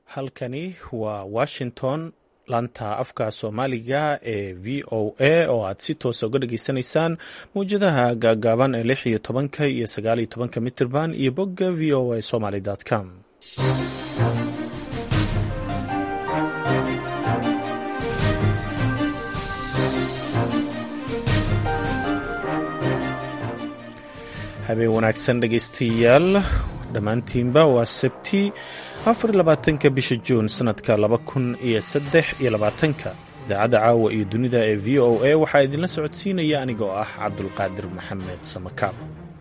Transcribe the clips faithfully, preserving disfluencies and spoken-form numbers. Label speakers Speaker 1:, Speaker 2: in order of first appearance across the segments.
Speaker 1: halkani waa washington laanta afka soomaaliga ee v o a oo aad si toosa uga dhageysanaysaan mawjadaha gaagaaban ee lix iyo tobanka iyo sagaal iyo tobanka mitirban iyo bogga v o a somaly com. habeen wanaagsan dhegeystayaal dhammaantiinba waa sabti afar iyo labaatanka bisha juun sanadka laba kun iyo saddex iyo labaatanka idaacadda caawa iyo dunida ee v o a waxaa idinla socodsiinaya anigoo ah cabdulqaadir maxamed samakaab.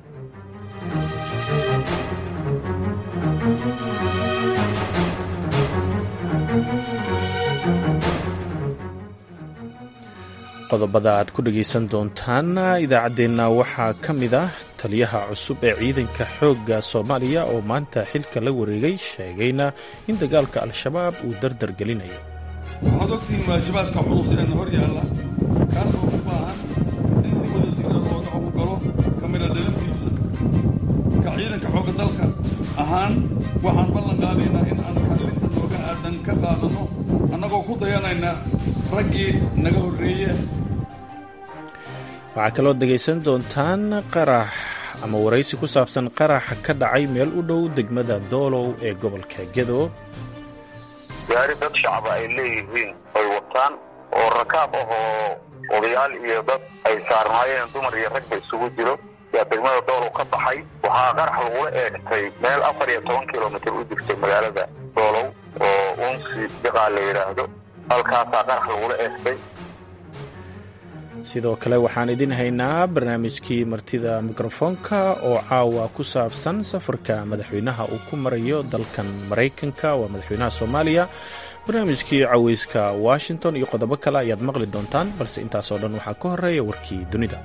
Speaker 1: qodobada aad ku dhegaysan doontaan idaacaddeenna waxaa ka mid ah taliyaha cusub ee ciidanka xoogga soomaaliya oo maanta xilka la wareegay sheegayna in dagaalka al-shabaab uu dardar gelinayo.
Speaker 2: waxaad ogtihiin waajibaadka culus ee hor yaalla kaasoo u baahan in si wada jira looga howlgalo ka mida dhalintiisa. ka ciidanka xoogga dalka ahaan waxaan ballan qaadaynaa in aan kaalinta nooga aadan ka qaadanno annagoo ku dayanayna raggii naga horreeye.
Speaker 1: waxaa kaloo dhegaysan doontaan qarax ama waraysi ku saabsan qaraxa ka dhacay meel u dhow degmada doolow ee gobolka gedo.
Speaker 3: gaari dad shacaba ay leeyihiin ay wataan oo rakaab ah oo odayaal iyo dad ay saarnaayeen dumar iyo ragba isugu jiro yaa degmada doolow ka baxay. waxaa qarax lagula eegtay meel afar iyo toban kilomitir u jirtay magaalada doolow oo unsi diqaa la yidhaahdo. halkaasaa qarax lagula eegtay.
Speaker 1: sidoo kale waxaan idin haynaa barnaamijkii martida mikrofoonka oo caawa ku saabsan safarka madaxweynaha uu ku marayo dalkan maraykanka waa madaxweynaha soomaaliya. barnaamijkii caweyska washington iyo qodobo kale ayaad maqli doontaan, balse intaasoo dhan waxaa ka horeeya warkii dunida.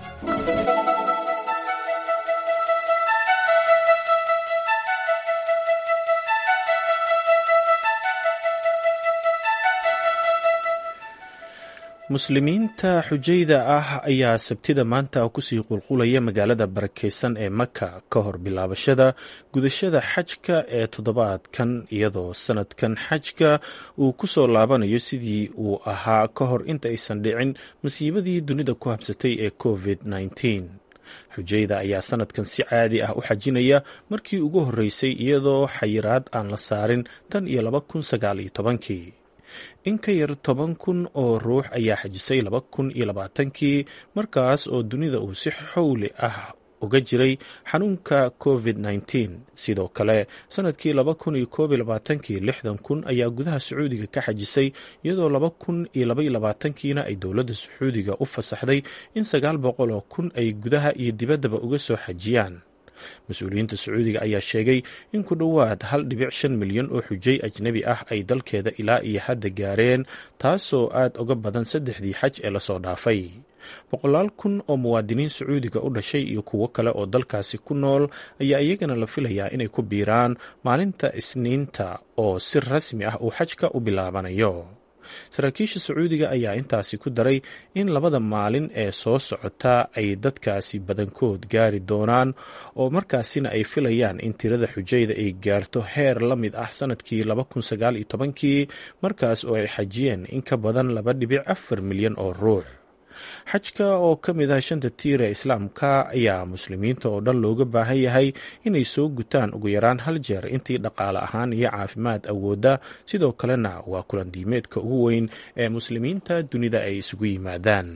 Speaker 1: muslimiinta xujayda ah ayaa sabtida maanta kusii qulqulaya magaalada barakeysan ee maka ka hor bilaabashada gudashada xajka ee toddobaadkan, iyadoo sanadkan xajka uu ku soo laabanayo sidii uu ahaa ka hor inta aysan dhicin masiibadii dunida ku habsatay ee covid nneteen. xujayda ayaa sanadkan si caadi ah u xajinaya markii ugu horreysay iyadoo xayiraad aan la saarin tan iyo laba kun sagaal iyo tobankii. in ka yar toban kun oo ruux ayaa xajisay laba kun iyo labaatankii, markaas oo dunida uu si xowli ah uga jiray xanuunka covid nneteen. sidoo kale sanadkii laba kun iyo koob iyo labaatankii lixdan kun ayaa gudaha sacuudiga ka xajisay, iyadoo laba kun iyo laba iyo labaatankiina ay dowladda sacuudiga u fasaxday in sagaal boqol oo kun ay gudaha iyo dibaddaba uga soo xajiyaan. mas-uuliyiinta sacuudiga ayaa sheegay in ku dhowaad hal dhibic shan milyan oo xujay ajnebi ah ay dalkeeda ilaa iyo hadda gaareen, taasoo aad uga badan saddexdii xaj ee lasoo dhaafay. boqolaal kun oo muwaadiniin sacuudiga u dhashay iyo kuwo kale oo dalkaasi ku nool ayaa iyagana la filayaa inay ku biiraan maalinta isniinta oo si rasmi ah uu xajka u bilaabanayo. saraakiisha sacuudiga ayaa intaasi ku daray in labada maalin ee soo socota ay dadkaasi badankood gaari doonaan, oo markaasina ay filayaan in tirada xujayda ay gaarto heer la mid ah sanadkii laba kun sagaal iyo tobankii, markaas oo ay xajiyeen in ka badan laba dhibic afar milyan oo ruux. xajka oo ka mid ah shanta tiir ee islaamka ayaa muslimiinta oo dhan looga baahan yahay inay soo gutaan ugu yaraan hal jeer intii dhaqaale ahaan iyo caafimaad awoodda. sidoo kalena waa kulan diimeedka ugu weyn ee muslimiinta dunida ay isugu yimaadaan.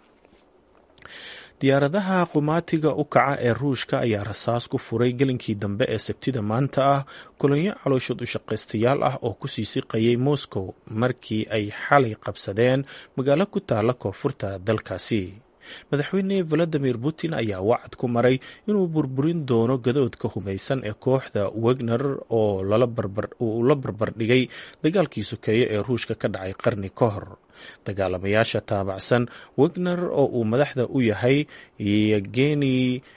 Speaker 1: diyaaradaha qumaatiga u kaca ee ruushka ayaa rasaas ku furay gelinkii dambe ee sabtida maanta ah kolonyo calooshood u shaqaystayaal ah oo kusii siqayay moscow markii ay xalay qabsadeen magaalo ku taalla koonfurta dalkaasi. madaxweyne valadimir putin ayaa wacad ku maray inuu burburin doono gadoodka humaysan ee kooxda wagner oo uu la barbardhigay dagaalkii sokeeye ee ruushka ka dhacay qarni ka hor. dagaalamayaasha taabacsan wagner oo uu madaxda u yahay yevgeni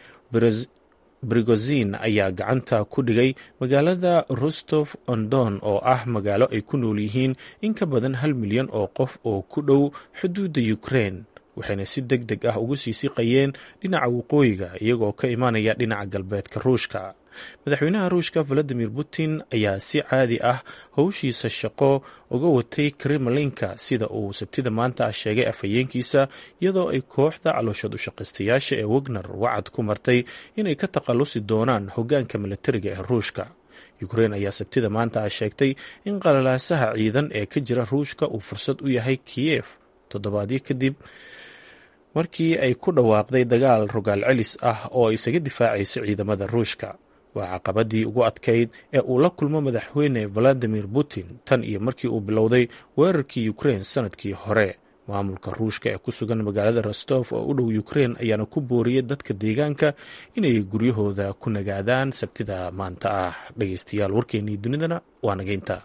Speaker 1: brigozin ayaa gacanta ku dhigay magaalada rostov on don oo ah magaalo ay ku nool yihiin in ka badan hal milyan oo qof oo ku dhow xuduudda ukraine. waxayna si deg deg ah ugu sii siqayeen dhinaca waqooyiga iyagoo ka imaanaya dhinaca galbeedka ruushka. madaxweynaha ruushka valadimir putin ayaa si caadi ah howshiisa shaqo uga watay kremlinka sida uu sabtida maanta ah sheegay afhayeenkiisa, iyadoo ay kooxda calooshad u shaqaystayaasha ee wagner wacad ku martay inay ka takhalusi doonaan hoggaanka milatariga ee ruushka. ukrein ayaa sabtida maanta ah sheegtay in qalalaasaha ciidan ee ka jira ruushka uu fursad u yahay kiyef toddobaadyo kadib markii ay ku dhawaaqday dagaal rogaal celis ah oo ay isaga difaacayso ciidamada ruushka. waa caqabadii ugu adkayd ee uu la kulmo madaxweyne valadimir putin tan iyo markii uu bilowday weerarkii ukrein sanadkii hore. maamulka ruushka ee ku sugan magaalada rostov oo u dhow ukrein ayaana ku booriyay dadka deegaanka inay guryahooda ku nagaadaan sabtida maanta ah. dhegeystayaal, warkeennii dunidana waa nageynta.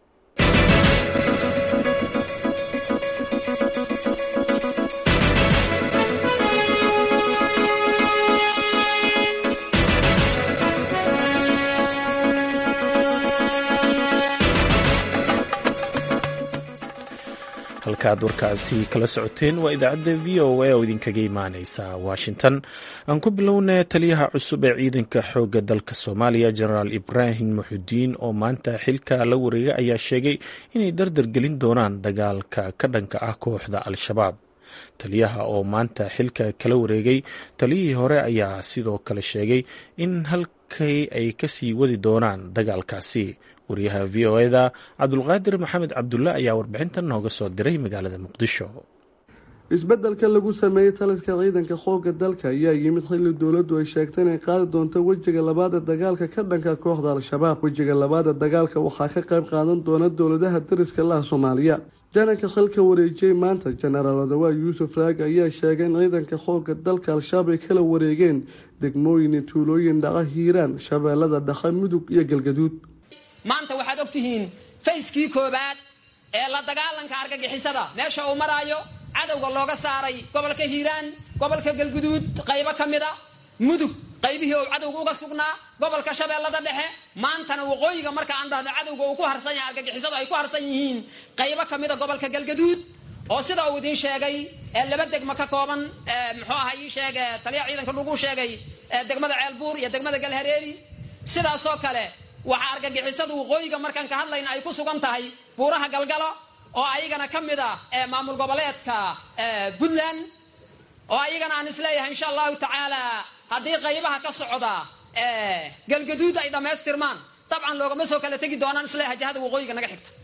Speaker 1: halkaad warkaasi kala socoteen waa idaacadda v o a oo idinkaga imaaneysa washington. aan ku bilowna taliyaha cusub ee ciidanka xoogga dalka soomaaliya jenaraal ibraahim muxudiin oo maanta xilka la wareegay ayaa sheegay inay dardar gelin doonaan dagaalka ka dhanka ah kooxda al-shabaab. taliyaha oo maanta xilka kala wareegay taliyihii hore ayaa sidoo kale sheegay in halkay ay kasii wadi doonaan dagaalkaasi. wariyaha v o eda cabdulqaadir maxamed cabdulle ayaa warbixintan nooga soo diray magaalada muqdisho.
Speaker 4: isbeddelka lagu sameeyey taliska ciidanka xoogga dalka ayaa yimid xilli dowladdu ay sheegtay inay qaadi doonto wejiga labaad ee dagaalka ka dhanka kooxda al-shabaab. wejiga labaad ee dagaalka waxaa ka qayb qaadan doona dowladaha dariska laha soomaaliya. jananka xilka wareejiyey maanta jenaraal odawaa yuusuf raag ayaa sheegay in ciidanka xoogga dalka al-shabaab ay kala wareegeen degmooyin iyo tuulooyin dhaca hiiraan, shabeellada dhexe, mudug iyo galgaduud.
Speaker 5: maanta waxaad ogtihiin fayskii koobaad ee la dagaalanka argagixisada meesha uu maraayo cadowga looga saaray gobolka hiiraan, gobolka galguduud qaybo ka mid a, mudug qaybihii uu cadowga uga sugnaa, gobolka shabeellada dhexe. maantana waqooyiga marka aan dhahno cadowga uu ku harsan yahay, argagixisadu ay ku harsan yihiin qaybo ka mid a gobolka galgaduud oo sida uu idiin sheegay ee laba degmo ka kooban. muxuu ahaa ii sheeg taliya ciidanka lagu sheegay degmada ceelbuur iyo degmada galhareeri. sidaasoo kale waxaa argagixisadu waqooyiga markaan ka hadlayna ay ku sugan tahay buuraha galgalo oo ayagana ka mid ah maamul goboleedka puntland, oo ayagana aan isleeyahay insha allahu tacaala haddii qaybaha ka socda galgaduud ay dhammaystirmaan dabcan loogama soo kala tegi doonaan isleeyahay jihada waqooyiga naga xigta.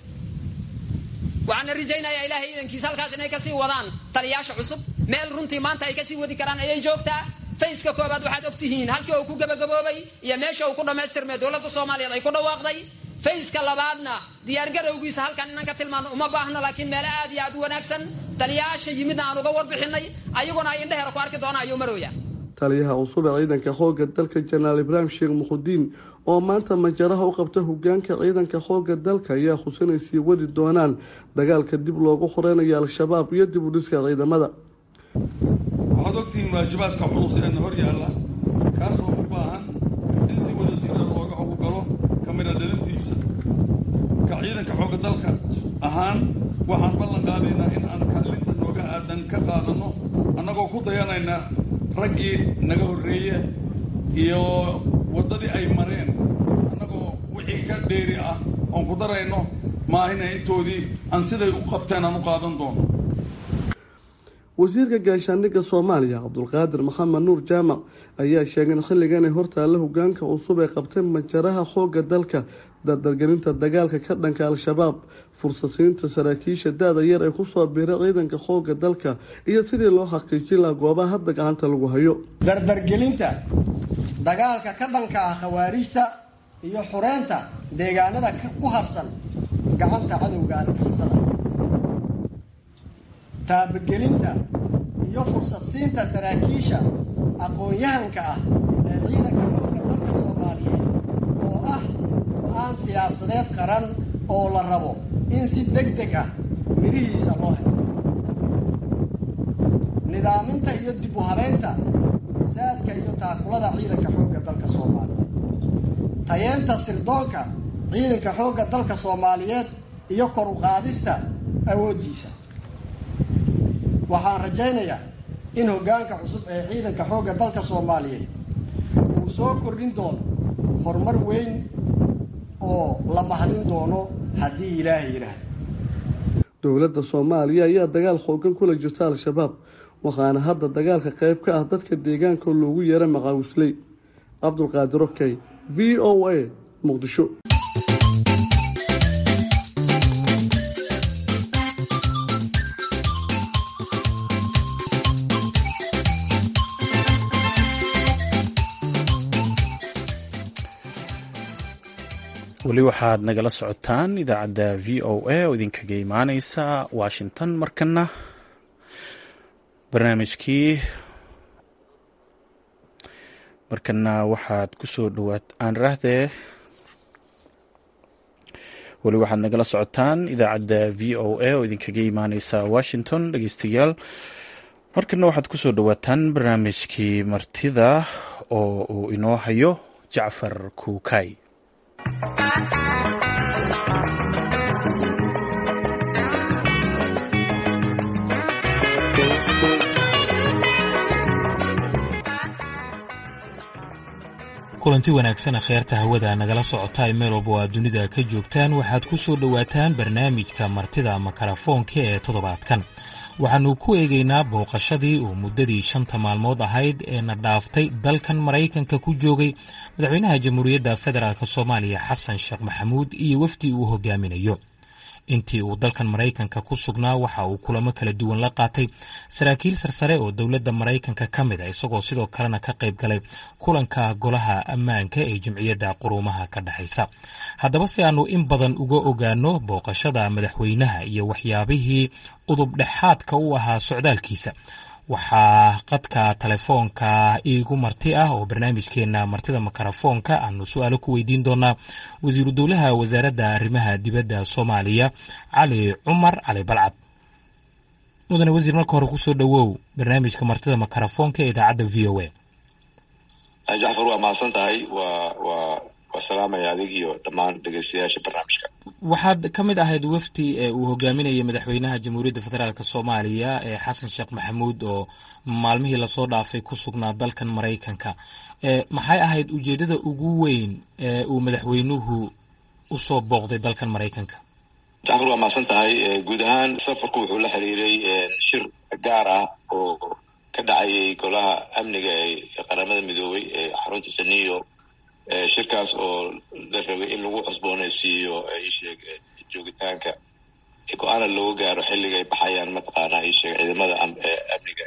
Speaker 5: waxaana rajaynayaa ilaahay iidankiisa halkaas inay kasii wadaan taliyaasha cusub. meel runtii maanta ay kasii wadi karaan ayay joogtaa. fayska koobaad waxaad ogtihiin halkii uu ku gabagaboobay iyo meesha uu ku dhammaystirmay dowladda soomaaliyeed ay ku dhawaaqday. fayska labaadna diyaargarowgiisa halkan inaan ka tilmaano uma baahno, laakiin meelo aad iyo aad u wanaagsan taliyaasha yimidna aan uga warbixinay, ayaguna ay indheheera ku arki doonaan ayuu marooya.
Speaker 4: taliyaha cusub ee ciidanka xoogga dalka jenaraal ibraahim sheekh muxudiin oo maanta majaraha u qabta hogaanka ciidanka xoogga dalka ayaa xusinay sii wadi doonaan dagaalka dib loogu xoreynayo al-shabaab iyo dib u dhiska ciidamada.
Speaker 2: waxaad ogtihiin waajibaadka culus ee hor yaalla kaasoo u baahan in si wada jira looga howlgalo kamida dhalintiisa. ka ciidanka xoogga dalka ahaan waxaan ballan qaadaynaa in aan kaalinta nooga aadan ka qaadano annagoo ku dayanayna raggii naga horreeye iyo waddadii ay mareen, annagoo wixii ka dheeri ah oon ku darayno maahina intoodii aan siday u qabteen aan u qaadan doono.
Speaker 4: wasiirka gaashaandhigga soomaaliya cabdulqaadir maxamed nuur jaamac ayaa sheegay in xilligan ay hortaalla hogaanka cusub ay qabteen majaraha xoogga dalka dardargelinta dagaalka ka dhanka al-shabaab, fursasiinta saraakiisha da-da yar ay kusoo biiray ciidanka xoogga dalka iyo sidii loo xaqiijin lahaa goobaha hadda gacanta lagu hayo.
Speaker 6: dardargelinta dagaalka ka dhanka ah khawaarijta iyo xureynta deegaanada ku harsan gacanta cadowga argixisada, taabagelinta iyo fursad siinta saraakiisha aqoon-yahanka ah ee ciidanka xoogga dalka soomaaliyeed oo ah go-aan siyaasadeed qaran oo la rabo in si deg deg ah mirihiisa loo helo. nidaaminta iyo dib u habeynta saadka iyo taakulada ciidanka xoogga dalka soomaaliyeed, tayeenta sirdoonka ciidanka xoogga dalka soomaaliyeed iyo kor u qaadista awooddiisa, waxaan rajaynayaa in hoggaanka cusub ee ciidanka xoogga dalka soomaaliyeed uu soo kordhin doono horumar weyn oo la mahadin doono haddii ilaahay yidhaahdo.
Speaker 4: dowladda soomaaliya ayaa dagaal xoogan kula jirta al-shabaab waxaana hadda dagaalka qayb ka ah dadka deegaanka loogu yeero maqaawisley. cabdulqaadir okey, v o a, muqdisho.
Speaker 1: weli waxaad nagala socotaan idaacadda v o a oo idinkaga imaaneysa washington. markana barnaamijkii markana waxaad kusoo dhawaat aan rahdee weli waxaad nagala socotaan idaacadda v o a oo idinkaga imaaneysa washington. dhegeystayaal, markana waxaad kusoo dhawaataan barnaamijkii martida oo uu inoo hayo jacfar kuukay.
Speaker 7: kulanti wanaagsan akhyaarta hawada nagala socota ee meel walba oo aad dunida ka joogtaan waxaad ku soo dhowaataan barnaamijka martida makarafoonka ee toddobaadkan. waxaannu ku eegaynaa booqashadii uu muddadii shanta maalmood ahayd ee na dhaaftay dalkan maraykanka ku joogay madaxweynaha jamhuuriyadda federaalk soomaaliya xasan sheekh maxamuud iyo wafdi uu hogaaminayo. intii uu dalkan maraykanka ku sugnaa waxa uu kulamo kala duwan la qaatay saraakiil sarsare oo dowladda maraykanka ka mid a, isagoo sidoo kalena ka qayb galay kulanka golaha ammaanka ee jamciyadda quruumaha ka dhexaysa. haddaba si aanu in badan uga ogaano booqashada madaxweynaha iyo waxyaabihii udub dhexaadka u ahaa socdaalkiisa, waxaa qadka telefoonka iigu marti ah oo barnaamijkeena martida makarafoonka aanu su-aalo ku weydiin doonaa wasiiru dowlaha wasaaradda arrimaha dibadda soomaaliya cali cumar cali balcad. mudane wasiir, marka hore kusoo dhawow barnaamijka martida makarafoonka ee idaacadda v o a.
Speaker 8: jacfar, waa mahadsan tahay. waa waa waa salaamaya adig iyo dhammaan dhegeystayaasha barnaamijka.
Speaker 7: waxaad ka mid ahayd wafdi ee uu hogaaminayay madaxweynaha jamhuuriyadda federaalk soomaaliya ee xasan sheekh maxamuud oo maalmihii lasoo dhaafay ku sugnaa dalkan maraykanka. maxay ahayd ujeeddada ugu weyn ee uu madaxweynuhu usoo booqday dalkan maraykanka?
Speaker 8: jacfar, waa mahadsan tahay. guud ahaan safarku wuxuu la xiriiray shir gaar ah oo ka dhacayay golaha amniga ee qaramada midoobay ee xarunta saniyo. shirkaas oo la rabay in lagu cusboonaysiiyo isheeg joogitaanka go-aana looga gaaro xilliga ay baxayaan mataqaanaa isheeg ciidamada amniga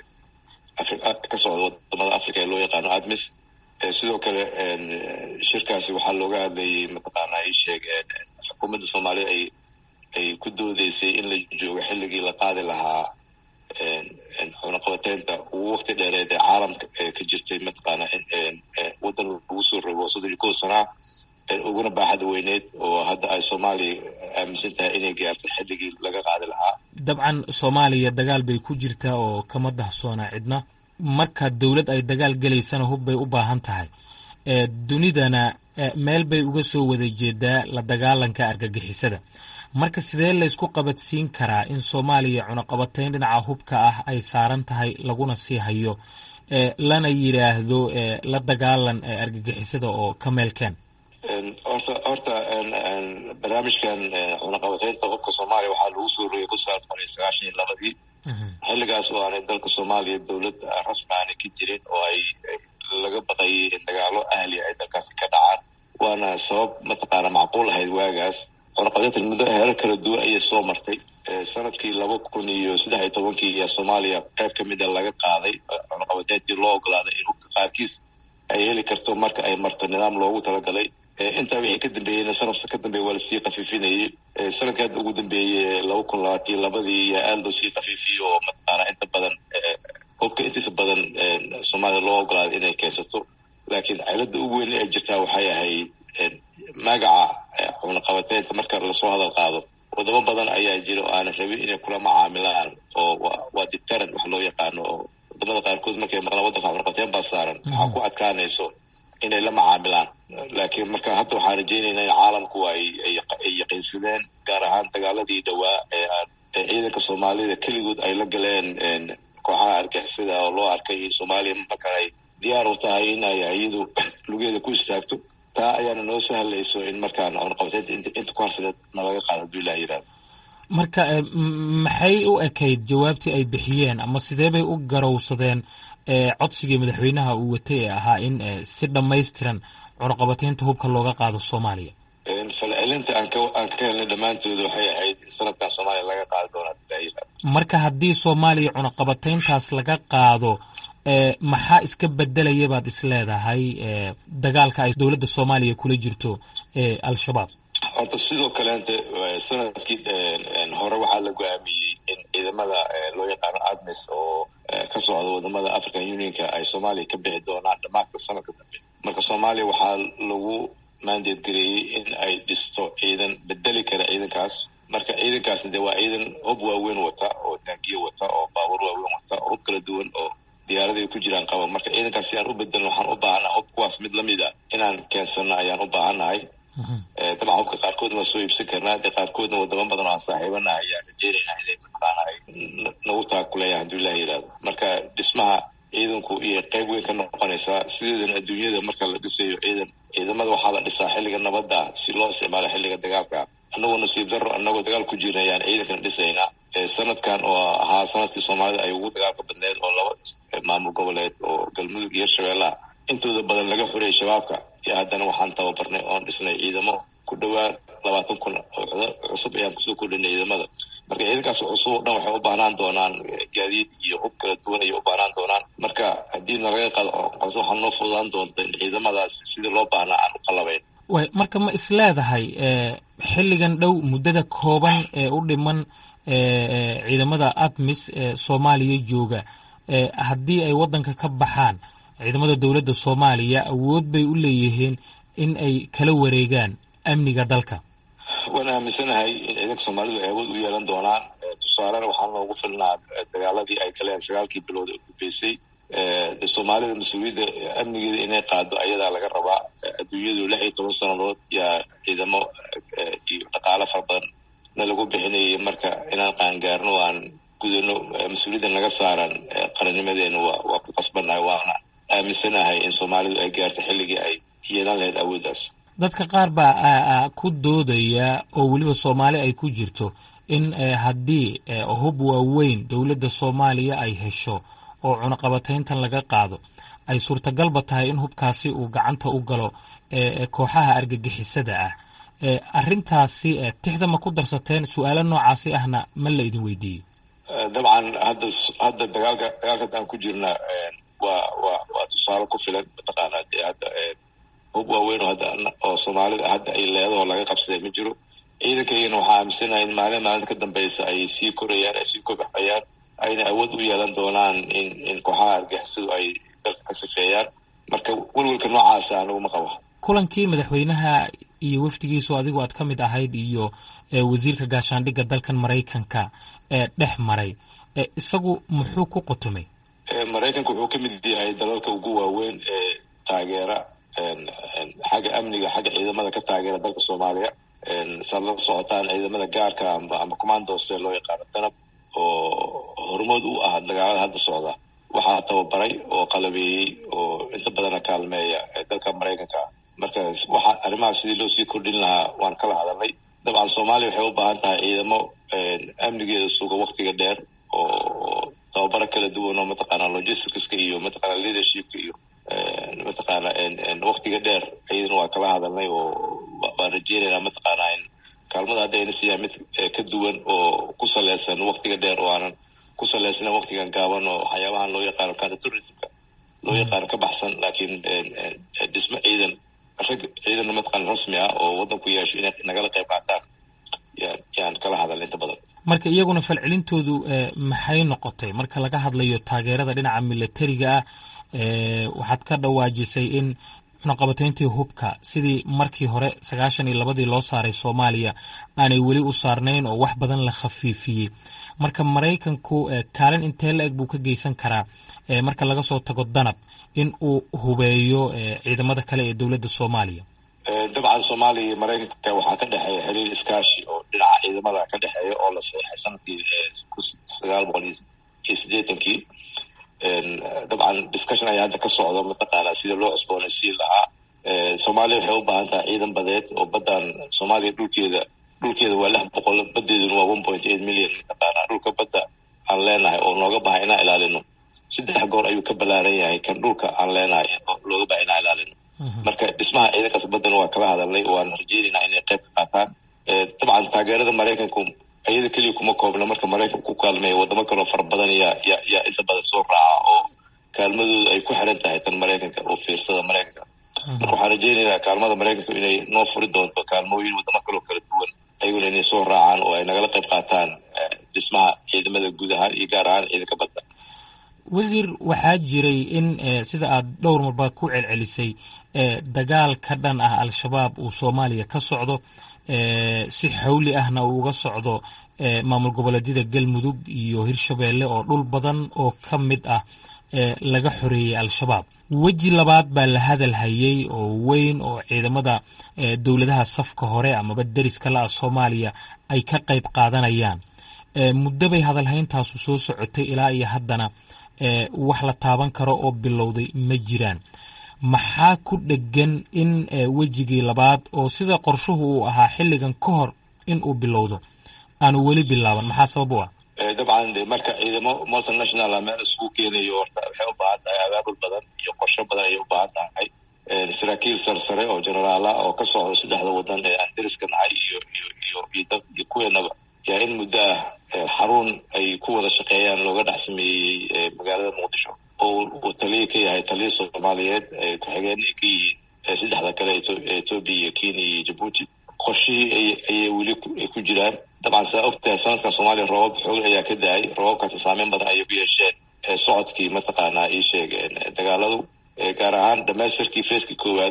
Speaker 8: ka socda wadamada africa ee loo yaqaano admis. sidoo kale shirkaasi waxaa looga hadlayay mataqaanaa isheeg xukuumadda soomaaliya ay ay ku doodeysay in la joogo xilligii la qaadi lahaa cunaqabateynta ugu waqti dheereed ee caalamka ka jirtay mataqaana waddan lagu soo rogo soddon iyo kow sana uguna baaxad weyneed oo hadda ay soomaaliya aaminsan tahay inay gaartay xilligii laga qaadi lahaa.
Speaker 7: dabcan soomaaliya dagaal bay ku jirtaa oo kama dahsoona cidna. marka dowlad ay dagaal gelaysana hub bay u baahan tahay. dunidana meel bay uga soo wada jeedaa la dagaalanka argagixisada. marka sidee laysku qabadsiin karaa in soomaaliya cunaqabateyn dhinaca hubka ah ay saaran tahay laguna sii hayo lana yidhaahdo la dagaalan argagixisada oo ka meelkeen?
Speaker 8: horta horta barnaamijkan cunaqabateynta hubka soomaaliya waxaa lagu soo rogay kun sagaal boqol iyo sagaashan iyo labadii. xilligaas oo aanay dalka soomaaliya dowlad rasmi aanay ka jirin oo ay laga baqayay in dagaalo ahli ay dalkaasi ka dhacaan, waana sabab mataqaana macquul ahayd waagaas. cunaqabateynta muddo heerar kala duwan ayay soo martay. sanadkii laba kun iyo saddex iyo tobankii ayaa soomaaliya qayb ka mid a laga qaaday cunaqabateyntii loo ogolaaday in hubka qaarkiis ay heli karto marka ay marto nidaam loogu talagalay. intaa wixii ka dambeeyeyna sanadka ka dambeeya waa lasii kafiifinayay. sanadka hadda ugu dambeeyey laba kun labaatan iyo labadii yaa aada loo sii kafiifiyey oo mataqaana inta badan hubka intiisa badan soomaaliya loo ogolaaday inay keensato. laakiin cilada ugu weyn ee jirtaa waxay ahayd magaca cunaqabateynta marka lasoo hadal qaado wadamo badan ayaa jira oo aanan rabin inay kula macaamilaan oo waa deterrent wax loo yaqaano, oo wadamada qaarkood markay maqlaan waddanka cunaqabateyn baa saaran waxaa ku adkaanayso inay la macaamilaan. laakiin marka hadda waxaan rajaynaynaa in caalamku ay ay yaqiinsadeen, gaar ahaan dagaaladii dhowaa ee aan ciidanka soomaalida keligood ay la galeen kooxaha argixisada oo loo arkay soomaaliya markan ay diyaar u tahay in ay iyadu lugeeda ku istaagto taa ayaana noo sahlayso in markaan cunaqabateynta inta ku harsaneed nalaga qaado haduu ilaah yidhahdo.
Speaker 7: marka maxay u ekayd jawaabtii ay bixiyeen ama sidee bay u garowsadeen codsigii madaxweynaha uu watay ee ahaa in si dhammaystiran cunaqabateynta hubka looga qaado soomaaliya?
Speaker 8: falcelinta aan ka aan ka helnay dhammaantooda waxay ahayd in sanadkan soomaaliya laga qaadi doono hadii ilaah yidhahdo.
Speaker 7: marka haddii soomaaliya cunaqabateyntaas laga qaado maxaa iska bedelaya baad is leedahay dagaalka ay dowladda soomaaliya kula jirto al-shabaab?
Speaker 8: horta sidoo kaleente sanadkii hore waxaa la go-aamiyey in ciidamada loo yaqaano admis oo ka socda wadamada african unionka ay soomaaliya ka bixi doonaan dhamaadka sanadka dambe. marka soomaaliya waxaa lagu mandate gareeyey in ay dhisto ciidan bedeli kara ciidankaas. marka ciidankaasna dee waa ciidan hub waaweyn wata oo taagiyo wata oo baabuur waaweyn wata oo hub kala duwan oo diyaarada ay ku jiraan qaba. marka ciidankaas si aan u bedelno waxaan u baahannaha hub kuwaas mid lamid a inaan keensano ayaan u baahannahay. dabcan hubka qaarkoodna waa soo iibsan karnaa dee qaarkoodna wadamo badan oo aan saaxiibanaha ayaan rajeynayna inay mataqaana ay nagu taakuleeyaan haduu ilaah yidhahdo. marka dhismaha ciidanku iyo qayb weyn ka noqonaysaa. sideedan adduunyada marka la dhisayo ciidan ciidamada waxaa la dhisaa xilliga nabadda si loo isticmaalo xilliga dagaalka. annagoo nasiib darro annagoo dagaal ku jirna ayaan ciidankan dhisaynaa. sanadkan oo ahaa sanadkii soomaalida ay ugu dagaalka badneed oo laba maamul goboleed oo galmudug iyo hirshabeellaha intooda badan laga xuriyay shabaabka iyo haddana waxaan tababarnay oon dhisnay ciidamo ku dhowaan labaatan kun oo cusub ayaan kusoo kordhinay ciidamada. marka ciidankaas cusub oo dhan waxay u baahnaan doonaan gaadiid iyo hub kala duwan ayay u baahnaan doonaan. marka haddii nalaga qaado waxaa noo fududaan doonta in ciidamadaas sidii loo baahnaa aan u qalabayn.
Speaker 7: way marka ma is leedahay xilligan dhow muddada kooban ee u dhiman ciidamada admis ee soomaaliya jooga haddii ay waddanka ka baxaan ciidamada dowladda soomaaliya awood bay u leeyihiin in ay kala wareegaan amniga dalka?
Speaker 8: waan aaminsanahay in ciidanka soomaalidu ay awood u yeelan doonaan. tusaalena waxaa noogu filnaa dagaaladii ay galeen sagaalkii bilood ee gudbaysay. de soomaalida mas-uuliyadda amnigeeda inay qaado ayadaa laga rabaa. adduunyadu lix iyo toban sannadood yaa ciidamo iyo dhaqaalo fara badan na lagu bixinayay. marka inaan qaangaarno aan gudano mas-uuliyadda naga saaran qarannimadeena waa waa ku qasbannahay. waana aaminsanahay in soomaalidu ay gaarto xilligii ay yeelan lahayd awooddaas.
Speaker 7: dadka qaar baa ku doodaya oo weliba soomaali ay ku jirto in haddii hub waaweyn dowladda soomaaliya ay hesho oo cunaqabateyntan laga qaado ay suurtagalba tahay in hubkaasi uu gacanta u galo kooxaha argagixisada ah. arrintaasi tixda ma ku darsateen? su-aalo noocaasi ahna ma la idin weydiiyey?
Speaker 8: dabcan hadda hadda dagaalka dagaalka aan ku jirna waa waa waa tusaale ku filan mataqaanaa dee hadda hub waaweyn oo hadda oo soomaalida hadda ay leedaho laga qabsaday ma jiro. ciidankaygana waxaa aaminsanahay in maalin maalinta ka dambeysa ay sii korayaan ay sii kobxayaan ayna awood u yeelan doonaan in in kooxaha argixisadu ay dalka ka sifeeyaan. marka welwelka noocaasa aniguma qabo.
Speaker 7: kulankii madaxweynaha iyo wafdigiisu adigu aad ka mid ahayd iyo wasiirka gaashaandhigga dalkan maraykanka ee dhex maray isagu muxuu ku qotomay?
Speaker 8: maraykanka wuxuu ka mid yahay dalalka ugu waaweyn ee taageera xagga amniga xagga ciidamada ka taageera dalka soomaaliya. saad la socotaan ciidamada gaarka amba amba commandos ee loo yaqaano danab oo hormood u ah dagaalada hadda socda waxaa tababaray oo qalabeeyey oo inta badana kaalmeeya dalka maraykanka. marka waxaa arrimahaas sidii loo sii kordhin lahaa waan kala hadalnay. dabcan soomaaliya waxay u baahan tahay ciidamo amnigeeda suga waktiga dheer oo tababaro kala duwan oo mataqaana logisticska iyo mataqaana leadershipka iyo mataqaana waktiga dheer ayadana waa kala hadalnay oo waan rajeynaynaa mataqaana in kaalmada hadda ayna siiyaa mid ka duwan oo ku saleysan waktiga dheer oo aanan ku saleysanan waktigan gaaban oo waxyaabahan loo yaqaano counterterrorismka loo yaqaano ka baxsan. laakiin dhismo ciidan rag ciidan mataqaana rasmi ah oo waddanku yeesho inay nagala qayb qaataan yaan yaan kala hadal inta badan.
Speaker 7: marka iyaguna falcelintoodu maxay noqotay marka laga hadlayo taageerada dhinaca militariga ah? waxaad ka dhawaajisay in cunaqabateyntii hubka sidii markii hore sagaashan iyo labadii loo saaray soomaaliya aanay weli u saarnayn oo wax badan la khafiifiyey. marka maraykanku kaalin intee la eg buu ka geysan karaa marka laga soo tago danab in uu hubeeyo ciidamada kale ee dowladda soomaaliya?
Speaker 8: dabcan soomaaliya iyo maraykanka waxaa ka dhexeeya xiriir iskaashi oo dhinaca ciidamada ka dhexeeya oo la saxeexay sanadkii sagaal boqol iyo siddeetankii dabcan discussion ayaa hadda ka socda mataqaanaa sida loo cusboonaysiin lahaa soomaaliya waxay u baahan tahay ciidan badeed oo baddan soomaaliya dhulkeeda dhulkeeda waa lix boqol badeeduna waa one point eight million mataqaanaa dhulka badda aan leenahay oo nooga bahay inaan ilaalino saddex goor ayuu ka ballaaran yahay kan dhulka aan leenahay oo looga bahay inaan ilaalino marka dhismaha ciidankaas baddana waa kala hadalnay waan rajeynaynaa inay qayb ka qaataan dabcan taageerada maraykanku iyada keliya kuma koobna marka maraykanku ku kaalmeeya wadamo kaloo fara badan yaa yaa yaa inta badan soo raaca oo kaalmadooda ay ku xiran tahay tan maraykanka oo fiirsada maraykanka marka waxaan rajeynaynaa kaalmada maraykanka inay noo furi doonto kaalmooyin wadamo kaloo kala duwan ayaguna inay soo raacaan oo ay nagala qayb qaataan dhismaha ciidamada guud ahaan iyo gaar ahaan ciidanka badda
Speaker 7: wasiir waxaa jiray in sida aad dhowr marba ku celcelisay dagaal ka dhan ah al-shabaab uu soomaaliya ka socdo si xawli ahna uu uga socdo maamul goboleedyada galmudug iyo hirshabeelle oo dhul badan oo ka mid ah laga xoreeyey al-shabaab weji labaad baa la hadal hayay oo weyn oo ciidamada dowladaha safka hore amaba deriska la ah soomaaliya ay ka qayb qaadanayaan muddo bay hadalhayntaasu soo socotay ilaa iyo haddana wax la taaban karo oo bilowday ma jiraan maxaa ku dheggan in wejigii labaad oo sida qorshuhu uu ahaa xilligan ka hor in uu bilowdo aanu weli bilaaban maxaa sabab u ah
Speaker 8: dabcan de marka ciidamo multinational meel isugu keenayo horta waxay u baahan tahay abaabul badan iyo qorsho badan ayay u baahan tahay saraakiil sarsare oo generaala oo ka socdo saddexda wadan ee aan deriska nahay iyo iyo iyo iyo dad iyo kuweenaba yaa in muddo ah xarun ay ku wada shaqeeyaan looga dhex sameeyey magaalada muqdisho oo uu taliya ka yahay taliya soomaaliyeed ku-xigeen ay ka yihiin saddexda kale etoobiya iyo kenya iyo jabuuti qorshihii ayay weli ku jiraan dabcan saa ogtahay sanadkan soomaaliya roobab xoog ayaa ka da-ay roobabkaasi saameyn badan ayay ku yeesheen socodkii mataqaanaa ii sheeg dagaaladu gaar ahaan dhamaystirkii feeskii koowaad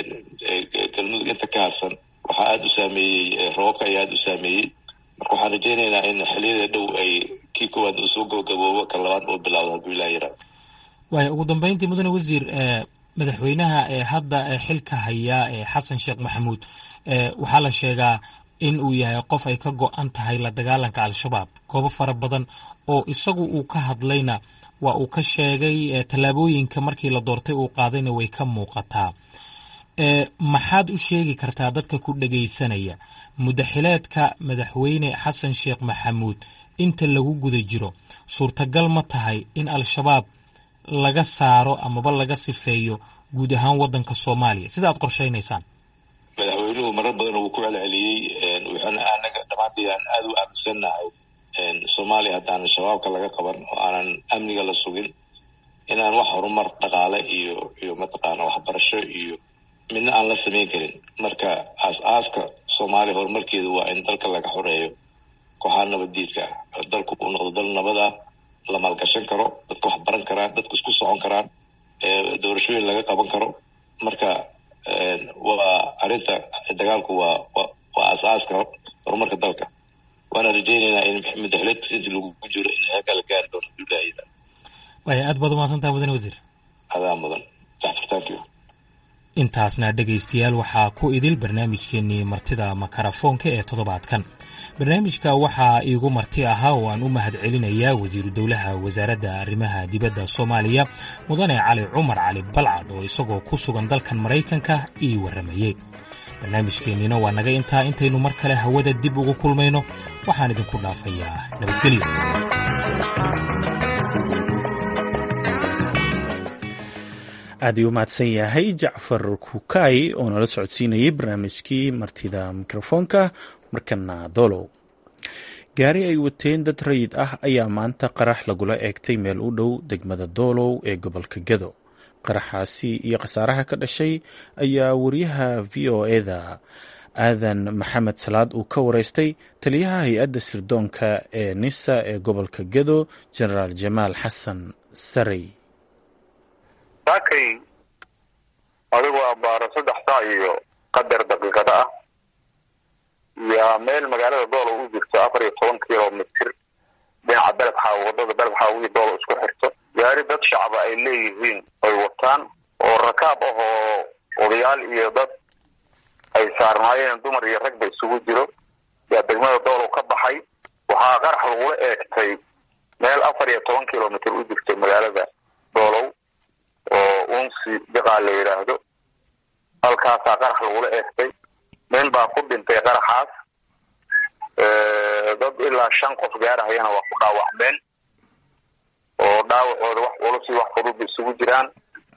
Speaker 8: galmudug inta ka harsan waxaa aada u saameeyey roobabka ayaa aada u saameeyey marka waxaan rajeynaynaa in xiliyada dhow ay kii koowaad uu soo gabagaboobo kan labaad oo bilowdo hadduu ilaa yiraahdo
Speaker 7: waaya ugu dambeyntii mudane wasiir madaxweynaha ee hadda xilka haya ee xasan sheekh maxamuud waxaa la sheegaa in uu yahay qof ay ka go-an tahay la dagaalanka al-shabaab goobo fara badan oo isagu uu ka hadlayna waa uu ka sheegay tallaabooyinka markii la doortay uu qaadayna way ka muuqataa maxaad u sheegi kartaa dadka ku dhegaysanaya mudaxileedka madaxweyne xasan sheekh maxamuud inta lagu guda jiro suurtagal ma tahay in al-shabaab laga saaro amaba laga sifeeyo guud ahaan waddanka soomaaliya sida aad qorshaynaysaan
Speaker 8: madaxweynuhu marar badan uu ku celceliyey waxaana anaga dhammaantii aan aada u aaminsannahay soomaaliya haddaanan shabaabka laga qaban oo aanan amniga la sugin inaan wax horumar dhaqaale iyo iyo mataqaana waxbarasho iyo midna aan la samayn karin marka aas-aaska soomaaliya horumarkeedu waa in dalka laga xoreeyo kooxaha nabaddiidka ah dalku uu noqdo dal nabad ah la maalgashan karo dadka wax baran karaan dadku isku socon karaan doorashooyin laga qaban karo marka waa arrinta dagaalku waa waa aas-aaska horumarka dalka waana rajeynaynaa in madaxweyneedkas intii lagu jiro in heerka la gaari doono dulaayada
Speaker 7: waaya aad baad umahadsantaha mudane wasiir
Speaker 8: adaa mudan daxfurtaankiyo
Speaker 7: intaasna dhegaystayaal waxaa ku idil barnaamijkeennii martida makarafoonka ee toddobaadkan barnaamijka waxaa iigu marti ahaa oo aan u mahad celinayaa wasiiru dowlaha wasaaradda arrimaha dibadda soomaaliya mudane cali cumar cali balcad oo isagoo ku sugan dalkan maraykanka ii warramayey barnaamijkeenniina waa naga intaa intaynu mar kale hawada dib ugu kulmayno waxaan idinku dhaafayaa nabadgelyo
Speaker 1: aad ii u mahadsan yahay jacfar kukaay oo nala socodsiinayay barnaamijkii martida mikrofoonka markana doolow gaari ay wateen dad rayid ah ayaa maanta qarax lagula eegtay meel u dhow degmada doolow ee gobolka gedo qaraxaasi iyo khasaaraha ka dhashay ayaa wariyaha v o eda aadan maxamed salaad uu ka wareystay taliyaha hay-adda sirdoonka ee nisa ee gobolka gedo jenaraal jamaal xasan sarey
Speaker 3: saakay adigu abaaro saddex saac iyo qadar daqiiqada ah yaa meel magaalada doolo u jirto afar iyo toban kilomitir dhinaca beledxaawo wadada beledxaawo iyo doolo isku xirto gaari dad shacaba ay leeyihiin ay wataan oo rakaab ah oo odayaal iyo dad ay saarnaayeen dumar iyo ragba isugu jiro yaa degmada doolow ka baxay. waxaa qarax lagula eegtay meel afar iyo toban kilomitr u jirtay magaalada doolow oo unsi biqaa la yidhaahdo. halkaasaa qarax lagula eegtay, nin baa ku dhintay qaraxaas, dad ilaa shan qof gaarahayana waa ku dhaawacmeen oo dhaawacooda wax culus iyo wax fudud isugu jiraan.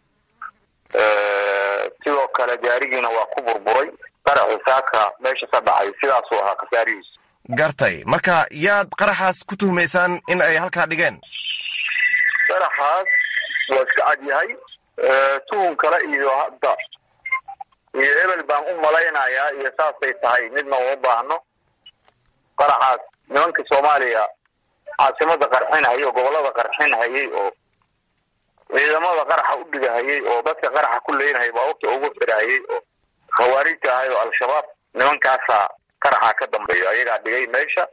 Speaker 3: sidoo kale gaarigiina waa ku burburay. qaraxii saaka meesha ka dhacay sidaasuu ahaa khasaarihiisa.
Speaker 9: gartay. marka yaad qaraxaas ku tuhmaysaan in ay halkaa dhigeen?
Speaker 3: qaraxaas waa iska cad yahay. tuhun kale iyo hadda iyo hebel baan u malaynayaa iyo saasay tahay midna uma baahno. qaraxaas nimanka soomaaliya caasimada qarxinhayay oo gobolada qarxinhayay oo ciidamada qaraxa u dhigahayay oo dadka qaraxa ku leynahayay baabuurta ugu xirahayay oo khawaarijta ahay oo al-shabaab nimankaasaa qaraxa ka dambeeyo. ayagaa dhigay meesha,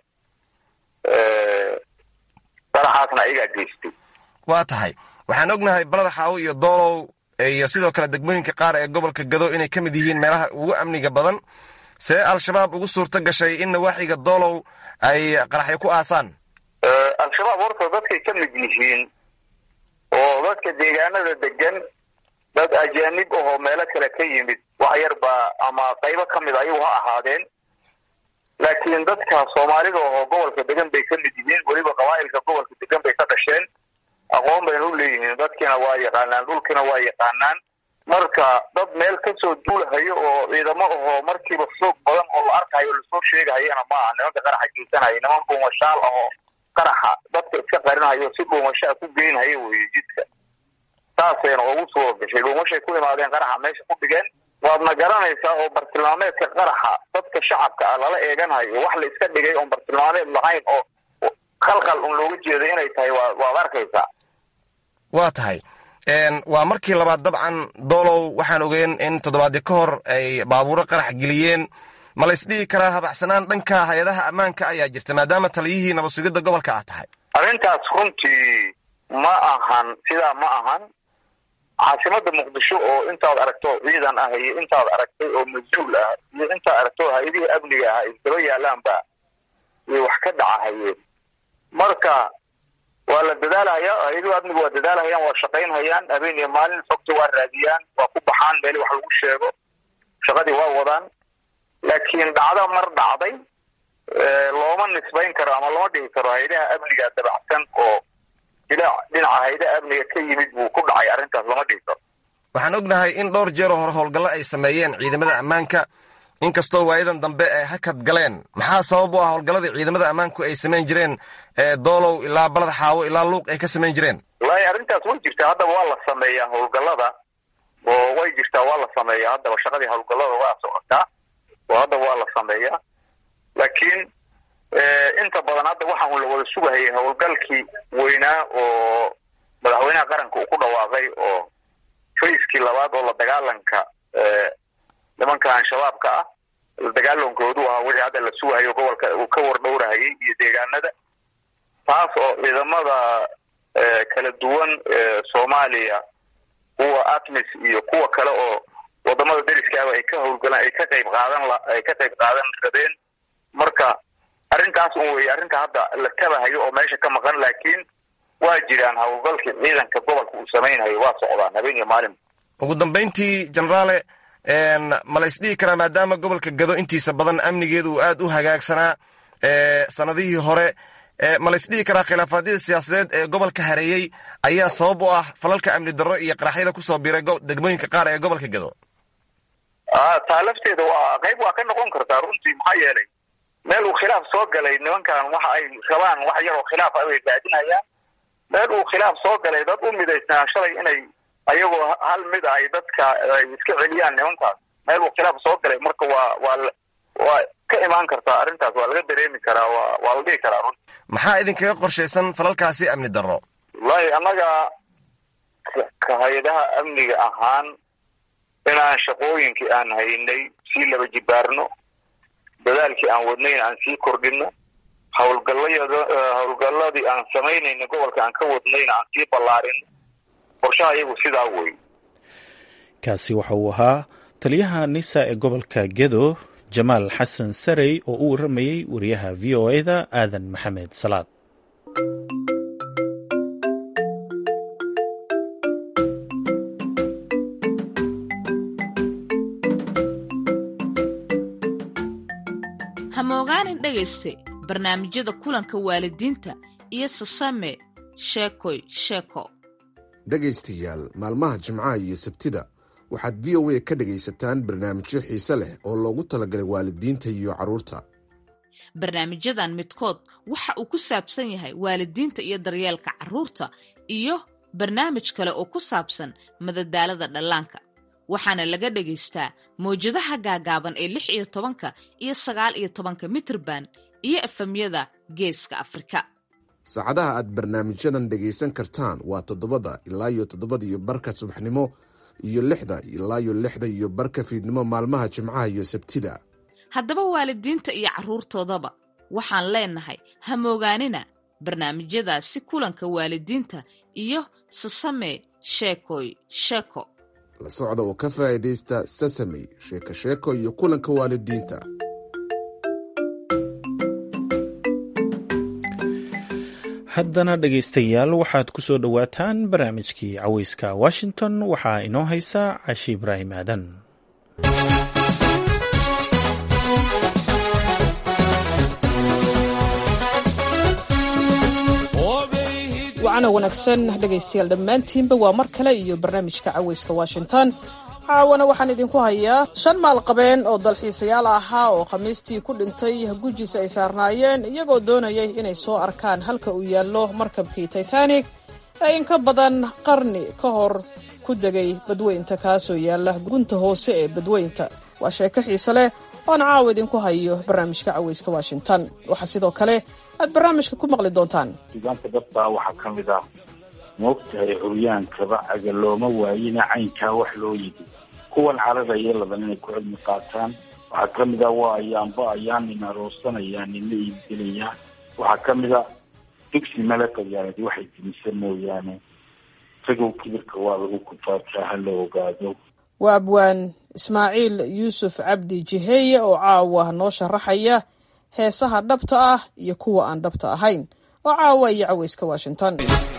Speaker 3: qaraxaasna ayagaa geystay.
Speaker 9: waa tahay. waxaan ognahay balada xaawo iyo doolow iyo sidoo kale degmooyinka qaar ee gobolka gado inay ka mid yihiin meelaha ugu amniga badan. see al-shabaab ugu suurto gashay in nawaaxiga doolow ay qaraxyo ku aasaan?
Speaker 3: al-shabaab horta dadkay ka mid yihiin oo dadka deegaanada degan dad ajaanib ahoo meelo kale ka yimid wax yar baa ama qaybo ka mid ayagu ha ahaadeen, laakiin dadka soomaalida ahoo gobolka degan bay ka mid yihiin. weliba qabaa'ilka gobolka degan bay ka dhasheen, aqoon bayna u leeyihiin. dadkiina waa yaqaanaan, dhulkiina waa yaqaanaan. marka dad meel kasoo duulahayo oo ciidamo ahoo markiiba soog badan oo la arkayo lasoo sheegahayana ma aha. nimanka qaraxa geysanaya niman dhuumashaal ahoo qaraxa dadka iska qarinahayo si dhuumashaa ku geynhayo weye jidka. saasayna ugu soo gashay. dhuumashay ku imaadeen, qaraxa meesha ku dhigeen. waadna garanaysaa oo bartilmaameedka qaraxa dadka shacabka ah lala eeganhayo wax la iska dhigay oon bartilmaameed lahayn oo khalkhal un looga jeeday inay tahay waad arkaysaa.
Speaker 9: waa tahay. waa markii labaad dabcan doolow waxaan ogeen in toddobaadii ka hor ay baabuuro qarax geliyeen. ma la isdhihi karaa habacsanaan dhanka hay-adaha ammaanka ayaa jirta maadaama taliyihii nabad sugidda gobolka ah tahay?
Speaker 3: arrintaas runtii ma ahan, sidaa ma ahan. caasimada muqdisho oo intaad aragto ciidan ah iyo intaad aragtay oo mas-uul ah iyo intaad aragto hay-adihii amniga ah isdaba yaalaanba iyo wax ka dhacahayeen. marka waa la dadaalhayaa, hay-aduhu amniga waa dadaalhayaan, waa shaqaynhayaan. habeen iyo maalin fogta waa raadiyaan, waa ku baxaan meeli wax lagu sheego, shaqadii waa wadaan. laakiin dhacda mar dhacday looma nisbayn karo ama lama dhihi karo hay-adaha amniga dabacsan oo dhinaca hay-adaha amniga ka yimid buu ku dhacay. arrintaas lama dhihi karo.
Speaker 9: waxaan ognahay in dhowr jeer oo hore howlgallo ay sameeyeen ciidamada ammaanka, inkastoo waayadan dambe ay hakad galeen. maxaa sabab u ah howlgalladii ciidamada ammaanku ay samayn jireen ee doolow ilaa balad xaawo ilaa luuq ay ka samayn jireen?
Speaker 3: wallaahi arrintaas way jirtaa. haddaba waa la sameeyaa howlgallada oo way jirtaa, waa la sameeyaa. haddaba shaqadii howlgallada waa socotaa oo haddaba waa la sameeyaa. laakiin inta badan hadda waxaan la wada sugahayay howlgalkii weynaa oo madaxweynaha qaranka uu ku dhawaaqay oo fayskii labaad oo la dagaalanka nimanka al-shabaabka ah la dagaalankoodu ahaa wixii hadda la sugahayo gobolka uu ka wardhowrahayay iyo deegaanada. taas oo ciidamada kala duwan soomaaliya kuwa atmis iyo kuwa kale oo wadamada deriskaaba ay ka howlgalaan ay ka qayb qaadan ay ka qayb qaadan rabeen. marka arrintaas un wey arrinta hadda la tabahayo oo meesha ka maqan, laakiin waa jiraan howlgalkii ciidanka gobolka uu samaynhayo waa socdaan habeen iyo maalin.
Speaker 9: ugu dambayntii jenaraale, ma la isdhihi karaa maadaama gobolka gado intiisa badan amnigeedu uu aad u hagaagsanaa sanadihii hore, ma la isdhihi karaa khilaafaadyada siyaasadeed ee gobolka hareeyey ayaa sabab u ah falalka amni darro iyo qaraxyada kusoo biiray degmooyinka qaar ee gobolka gado?
Speaker 3: taa lafteeda waa qayb waa ka noqon kartaa runtii. maxaa yeelay meel uu khilaaf soo galay nimankan waxa ay rabaan wax yaroo khilaaf ah ay raadinayaan. meel uu khilaaf soo galay dad u midaysnaa shalay inay ayagoo hal mid ah ay dadka ay iska celiyaan nimankaas. meel uu khilaaf soo galay marka waa waa waa ka imaan kartaa arrintaas, waa laga dareemi karaa, waa waa la dhihi karaa runtii.
Speaker 9: maxaa idinkaga qorshaysan falalkaasi amni darro?
Speaker 3: wallaahi annaga ka hay-adaha amniga ahaan inaan shaqooyinkii aan haynay sii laba jibaarno, dadaalkii aan wadnayn aan sii kordhino, howlgallayada howlgalladii aan samaynayna gobolka aan ka wadnayna aan sii ballaarino. qorshaha iyagu sidaa wey.
Speaker 1: kaasi waxa uu ahaa taliyaha nisa ee gobolka gedo jamaal xasan sarey oo u waramayey wariyaha v o e da aadan maxamed salaad.
Speaker 10: hamogaanin dhegayste barnaamijyada kulanka waalidiinta iyo sasame sheekoy sheeko.
Speaker 11: dhegaystayaal maalmaha jimcaha iyo sabtida waxaad v o a ka dhegaysataan barnaamijyo xiise leh oo loogu talagalay waalidiinta iyo carruurta.
Speaker 10: barnaamijyadan midkood waxa uu ku saabsan yahay waalidiinta iyo daryeelka carruurta iyo barnaamij kale oo ku saabsan madadaalada dhallaanka, waxaana laga dhagaystaa mawjadaha gaagaaban ee lix iyo tobanka iyo sagaal iyo tobanka mitirban iyo efemyada geeska Afrika.
Speaker 11: saacadaha aad barnaamijyadan dhegaysan kartaan waa toddobada ilaa iyo toddobada iyo barka subaxnimo iyo lixda ilaa iyo lixda iyo barka fiidnimo maalmaha jimcaha iyo sabtida.
Speaker 10: haddaba waalidiinta iyo carruurtoodaba waxaan leenahay hamoogaanina barnaamijyadaasi kulanka waalidiinta iyo sasame sheekoy sheeko.
Speaker 11: la socda oo ka faa'iidaysta sasame sheeko sheeko iyo kulanka waalidiinta.
Speaker 1: haddana dhegaystayaal waxaad ku soo dhowaataan barnaamijkii cawayska washington. waxaa inoo haysa cashi ibraahim aadan.
Speaker 12: wacana wanaagsan dhegaystayaal dhammaantiinba waa mar kale iyo barnaamijka cawayska washington. caawana waxaan idinku hayaa shan maalqabeen oo dalxiisayaal ahaa oo khamiistii ku dhintay gujis ay saarnaayeen iyagoo doonayay inay soo arkaan halka uu yaallo markabkii titanic ee in ka badan qarni ka hor ku degay badweynta kaasoo yaalla gunta hoose ee badweynta. waa sheeko xiise leh oon caawa idinku hayo barnaamijka cawayska washington. waxaa sidoo kale aad barnaamijka ku maqli doontaan
Speaker 13: deegaanka dadbaa waxaa ka mid ah moogtahay curyaankaba caga looma waayina caynkaa wax loo yidi kuwan cararaya laban inay ku cilmi qaataan. waxaa ka mid ah waa ayaanba ayaan nin aroosanayaan nina iibgelayaan. waxaa ka mid ah dugsi mala qayaanadi waxay dimisa mooyaane isagow kibirka waa lagu kufaataa ha la ogaado.
Speaker 12: waa abwaan ismaaciil yuusuf cabdi jiheeye oo caawa noo sharaxaya heesaha dhabta ah iyo kuwa aan dhabta ahayn oo caawa iyo cawayska washington.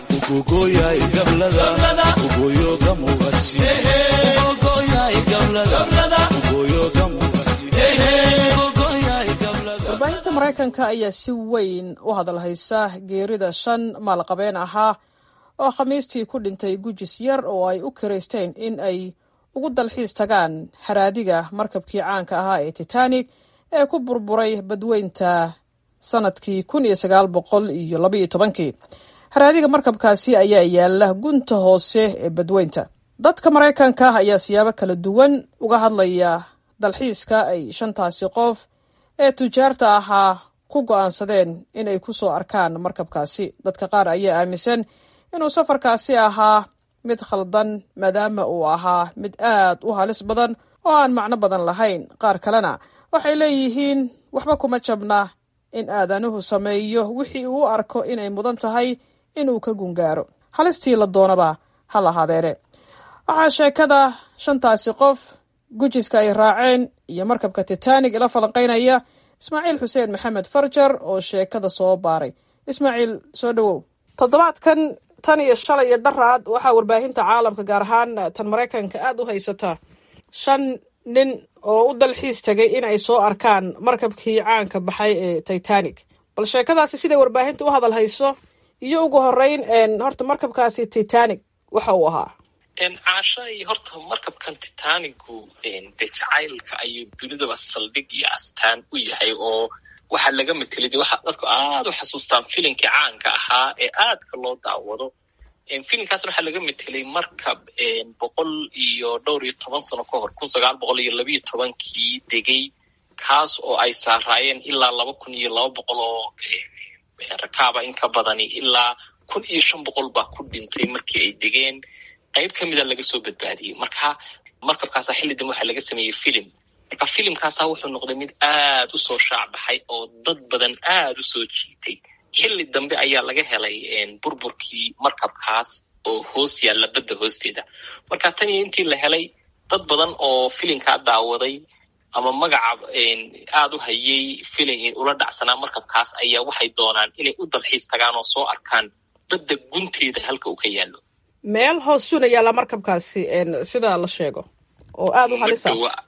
Speaker 12: warbaahinta maraykanka ayaa si weyn u hadalhaysa geerida shan maalqabeen ahaa oo khamiistii ku dhintay gujis yar oo ay u kiraysteen in ay ugu dalxiis tagaan haraadiga markabkii caanka ahaa ee titanic ee ku burburay badweynta sanadkii kun iyo sagaal boqol iyo labaiyo tobankii. haraadiga markabkaasi ayaa yaalla gunta hoose ee badweynta. dadka maraykanka ayaa siyaabo kala duwan uga hadlaya dalxiiska ay shantaasi qof ee tujaarta ahaa ku go'aansadeen inay ku soo arkaan markabkaasi. dadka qaar ayaa aaminsan inuu safarkaasi ahaa mid khaldan maadaama uu ahaa mid aad u halis badan oo aan macno badan lahayn. qaar kalena waxay leeyihiin waxba kuma jabna in aadanuhu sameeyo wixii uu arko inay mudan tahay inuu ka gungaaro, halistii la doonaba ha lahaadeene. waxaa sheekada shantaasi qof gujiska ay raaceen iyo markabka titanic ila falanqaynaya ismaaciil xuseen maxamed farjar oo sheekada soo baaray. ismaaciil soo dhawow. toddobaadkan tan iyo shalay iyo daraad waxaa warbaahinta caalamka gaar ahaan tan maraykanka aad u haysataa shan nin oo u dalxiis tagay in ay soo arkaan markabkii caanka baxay ee titanic. bal sheekadaasi siday warbaahinta u hadal hayso iyo ugu horeyn horta markabkaasi titanic waxa uu ahaa.
Speaker 14: caashay horta markabkan titanicu de jacaylka ayuu dunidaba saldhig iyo astaan u yahay oo waxaa laga matelay waxaa dadku aad u xasuustaan filimkii caanka ahaa ee aadka loo daawado. filimkaasna waxaa laga matelay markab boqol iyo dhowr iyo toban sano ka hor kun sagaal boqol iyo labiiyo tobankii degay kaas oo ay saaraayeen ilaa laba kun iyo laba boqol oo rakaaba in ka badani ilaa kun iyo shan boqol baa ku dhintay markii ay degeen. qayb ka mida laga soo badbaadiyey. marka markabkaasa xilli dambe waxaa laga sameeyey filim. marka filimkaasa wuxuu noqday mid aad u soo shaacbaxay oo dad badan aad u soo jiitay. xilli dambe ayaa laga helay burburkii markabkaas oo hoos yaalla badda hoosteeda. marka tan iyo intii la helay dad badan oo filimkaa daawaday ama magaca aad u hayay filing ula dhacsanaa markabkaas ayaa waxay doonaan inay u dalxiis tagaan oo soo arkaan badda gunteeda halka uu ka yaallo.
Speaker 12: meel hoos suna yaalla markabkaasi sida la sheego oo aad u halisa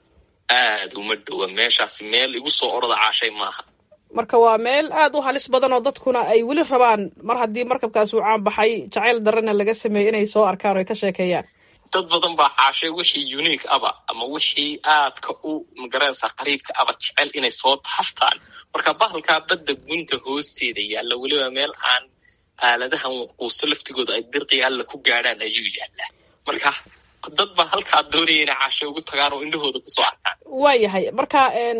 Speaker 14: aad uma dhowa meeshaasi meel igu soo orada caashay maaha.
Speaker 12: marka waa meel aad u halis badan oo dadkuna ay weli rabaan mar haddii markabkaas uu caan baxay jacayl darana laga sameeyey inay soo arkaan oo ay ka sheekeeyaan.
Speaker 14: dad badan baa caashay wixii unique aba ama wixii aadka u magaranaysa qariibka aba jecel inay soo taaftaan. marka bahalkaa badda gunta hoosteeda yaalla weliba meel aan aaladahan quusto laftigooda ay dirqi alla ku gaadhaan ayuu yaallaa. marka dad baa halkaa doonaya inay caashay ugu tagaan oo indhahooda kusoo arkaan.
Speaker 12: waayahay marka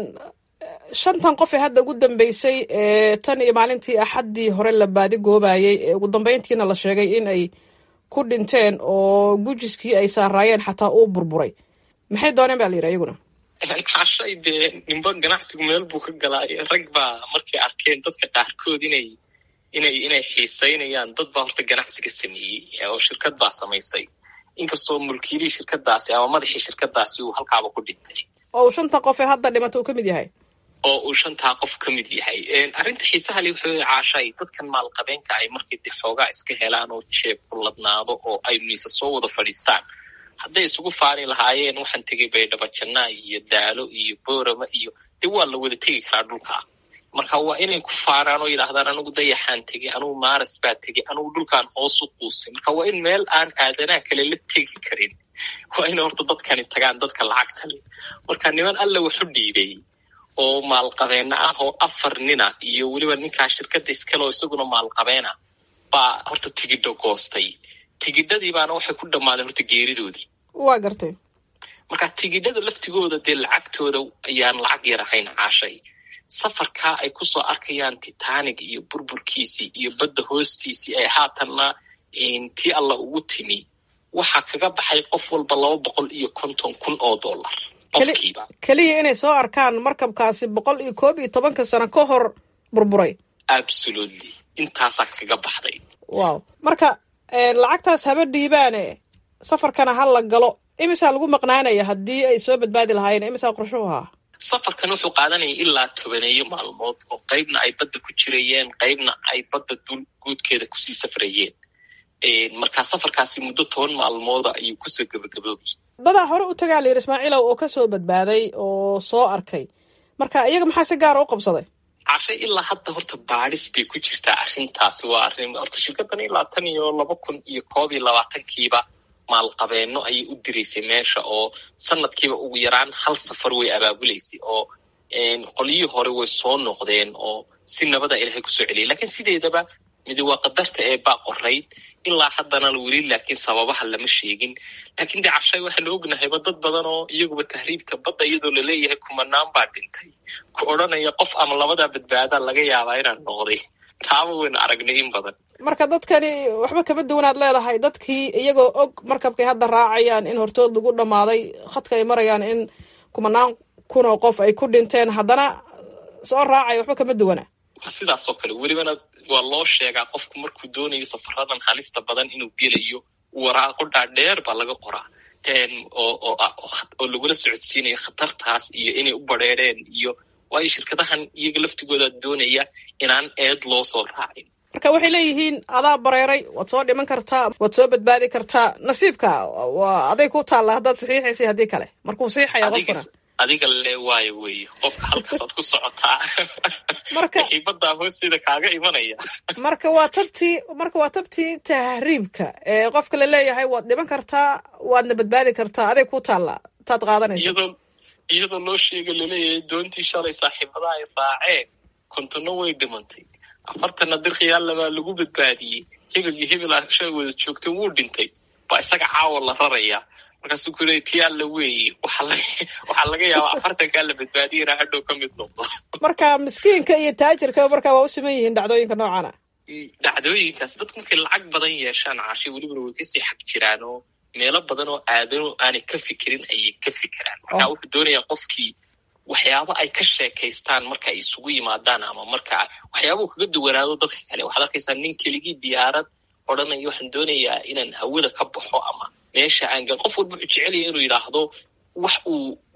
Speaker 12: shantan qof ee hadda ugu dambeysay tan iyo maalintii axaddii hore la baadi goobayay ee ugu dambeyntiina la sheegay in ay ku dhinteen oo gujiskii ay saaraayeen xataa uu burburay maxay dooneen baa la yidhi iyaguna.
Speaker 14: caashay dee ninba ganacsigu meel buu ka galaa. rag baa markay arkeen dadka qaarkood inay inay inay xiisaynayaan dad baa horta ganacsiga sameeyey oo shirkad baa samaysay inkastoo mulkiilihii shirkadaasi ama madaxii shirkadaasi uu halkaaba ku dhintay
Speaker 12: oo uu shanta qof ee hadda dhimata uu ka mid yahay
Speaker 14: oo uu shantaa qof ka mid yahay. arrinta xiisaha le wuxuu caashay dadkan maalqabeenka ay markay de xoogaa iska helaan oo jeeb kulladnaado oo ay miisa soo wada fadhiistaan hadday isugu faani lahaayeen waxaan tegay baydhabo jannaa iyo daalo iyo boorama iyo dee waa la wada tegi karaa dhulkaa. marka waa inay ku faanaan oo yidhaahdaan anugu dayaxaan tegey anugu maaras baa tegey anugu dhulkaan hoos u quusay. marka waa in meel aan aadanaha kale la tegi karin waa inay horta dadkani tagaan dadka lacagta le. marka niman alla waxu dhiibay oo maalqabeena ah oo afar nina iyo weliba ninkaa shirkadda iskale oo isaguna maalqabeena baa horta tigidho goostay. tigidhadii baana waxay ku dhammaadeen horta geeridoodii.
Speaker 12: waa gartay.
Speaker 14: marka tigidhada laftigooda dee lacagtooda ayaan lacag yar ahayn caashay. safarkaa ay ku soo arkayaan titanic iyo burburkiisii iyo badda hoostiisii ay haatanna tii alla ugu timi waxaa kaga baxay qof walba laba boqol iyo konton kun oo dollar qofkiiba.
Speaker 12: keliya inay soo arkaan markabkaasi boqol iyo koob iyo tobanka sano ka hor burburay.
Speaker 14: absolutely intaasaa kaga baxday.
Speaker 12: wow. marka lacagtaas haba dhiibaane safarkana ha la galo imisaa lagu maqnaanaya haddii ay soo badbaadi lahaayeen imisaa qorshuhu ahaa.
Speaker 14: safarkan wuxuu qaadanaya ilaa tobaneeyo maalmood oo qaybna ay badda ku jirayeen qaybna ay badda dul guudkeeda kusii safrayeen. markaa safarkaasi muddo toban maalmooda ayuu kusoo gabagaboobay.
Speaker 12: dadaa hore u tagaa la yidhi ismaaciilow oo kasoo badbaaday oo soo arkay marka iyaga maxaa si gaara u qabsaday.
Speaker 14: cashay ilaa hadda horta baadhis bay ku jirtaa arrintaasi. waa arrin horta shirkaddan ilaa tan iyo laba kun iyo koob iyo labaatankiiba maalqabeeno ayay u diraysay meesha oo sanadkiiba ugu yaraan hal safar way abaabulaysay oo qolyihii hore way soo noqdeen oo si nabada ilaahay kusoo celiyay. laakiin sideedaba midi waa qadarta ee baa qorayd ilaa haddana weli laakiin sababaha lama sheegin. laakiin de cashay waxaanu ognahayba dad badan oo iyaguba tahriibta badda iyadoo laleeyahay kumanaan baa dhintay ku odhanaya qof ama labadaa badbaadaa laga yaabaa inaan noqday. taaba waynu aragnay in badan.
Speaker 12: marka dadkani waxba kama duwanaad leedahay dadkii iyagoo og markabkay hadda raacayaan in hortood lagu dhammaaday khadka ay marayaan in kumanaan kun oo qof ay ku dhinteen haddana soo raacaya waxba kama duwana.
Speaker 14: sidaasoo kale welibana waa loo sheegaa qofku markuu doonayo safaradan halista badan inuu gelayo waraaqo dhaadheer baa laga qoraa oo oo lagula socodsiinayo khatartaas iyo inay u badheereen iyo waayo shirkadahan iyaga laftigooda doonaya inaan eed loo soo raacin.
Speaker 12: marka waxay leeyihiin adaa bareeray waad soo dhiman kartaa waad soo badbaadi kartaa nasiibka waa aday ku taalla haddaad saxiixaysay haddii kale markuu saxiixaya qofkana
Speaker 14: adiga le waayo weeye qofka halkaasaad ku socotaa
Speaker 12: marka
Speaker 14: xiibaddaa hoosteeda kaaga imanaya.
Speaker 12: marka waa tabtii marka waa tabtii tahriibka ee qofka la leeyahay waad dhiman kartaa waadna badbaadi kartaa aday ku taalla taad qaadanaysa.
Speaker 14: iyadoo iyadoo loo sheega laleeyahay doontii shalay saaxiibadaha ay raaceen kontona way dhimantay afartanna dirkhiyaallabaa lagu badbaadiyey hebel iyo hebel asha wada joogtay wuu dhintay baa isaga caawa la rarayaa. markaasuu ku leeyay tii alla weeye waxaa laga yaabaa afartankaa la badbaadiya inaa hadhow ka mid noqdo.
Speaker 12: marka miskiinka iyo taajirka markaa waa u siman yihiin dhacdooyinka noocana.
Speaker 14: dhacdooyinkaas dadku markay lacag badan yeeshaan caashay welibana way kasii xag jiraan oo meelo badan oo aadano aanay ka fikirin ayay ka fikiraan. marka wuxuu doonayaa qofkii waxyaabo ay ka sheekaystaan marka ay isugu yimaadaan ama marka waxyaabuu kaga duwanaado dadka kale. waxaad arkaysaa nin keligii diyaarad odhanaya waxaan doonayaa inaan hawada ka baxo ama meesha aan gal qof walba wuxuu jecelaya inuu yidhaahdo wax uu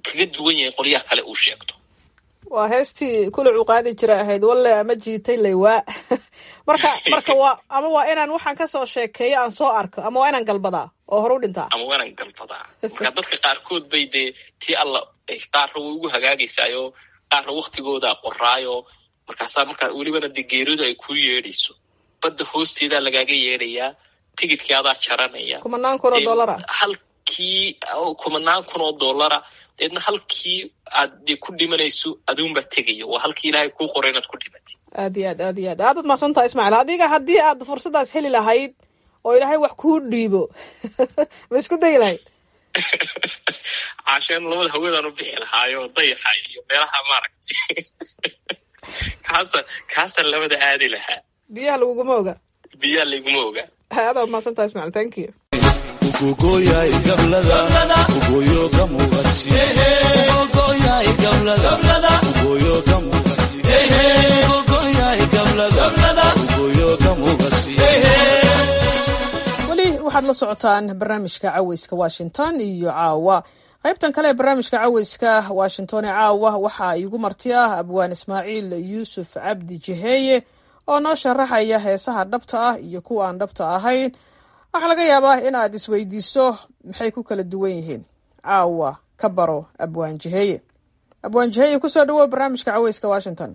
Speaker 14: kaga duwan yahay qolyaha kale uu sheegto.
Speaker 12: waa heestii kulacu qaadi jira ahayd walle ama jiitay laywaa marka marka waa ama waa inaan waxaan kasoo sheekeeyo aan soo arko ama waa inaan galbadaa oo hore u dhintaa
Speaker 14: ama waa inaan galbadaa marka dadka qaarkood bay dee tii alla qaarra way ugu hagaagaysaayo qaarra waktigooda qoraayo markaasaa markaa welibana dee geeridu ay kuu yeedhayso badda hoosteedaa lagaaga yeedhayaa tigidkii adaa jaranaya
Speaker 12: kumanaan kun oo dollara
Speaker 14: halkii kumanaan kun oo dollara deedna halkii aad dee ku dhimanayso aduunbaa tegayo waa halkii ilaahay kuu qoray inaad ku dhimatid.
Speaker 12: aad iyo aad aad iyo aad aadaad mahadsantaha ismaaciil. adiga haddii aad fursadaas heli lahayd oo ilaahay wax kuu dhiibo ma isku dayi lahayd?
Speaker 14: caasheen labada hawadaan u bixi lahaayo dayaxa iyo meelaha maaragtay kaasa kaasaan labada aadi lahaa.
Speaker 12: biyaha laguguma oga
Speaker 14: biyaha laguma oga.
Speaker 12: aadaad mahadsantaha ismaaciil. thank you.
Speaker 15: ugogoyay gablada ugoyo gamugasi ugogoyay gablada ugoyo gamugasi ugogoyay gablada ugoyo gamugasi.
Speaker 12: weli waxaad la socotaan barnaamijka caweyska washington iyo caawa qaybtan kale ee barnaamijka caweyska washington ee caawa waxaa iigu marti ah abwaan ismaaciil yuusuf cabdi jiheeye oo noo sharaxaya heesaha dhabta ah iyo kuwa aan dhabta ahayn. waxaa laga yaabaa in aad isweydiiso maxay ku kala duwan yihiin. caawa ka baro abwaan jiheeye. abwaan jiheeye kusoo dhawow barnaamijka caweyska washington.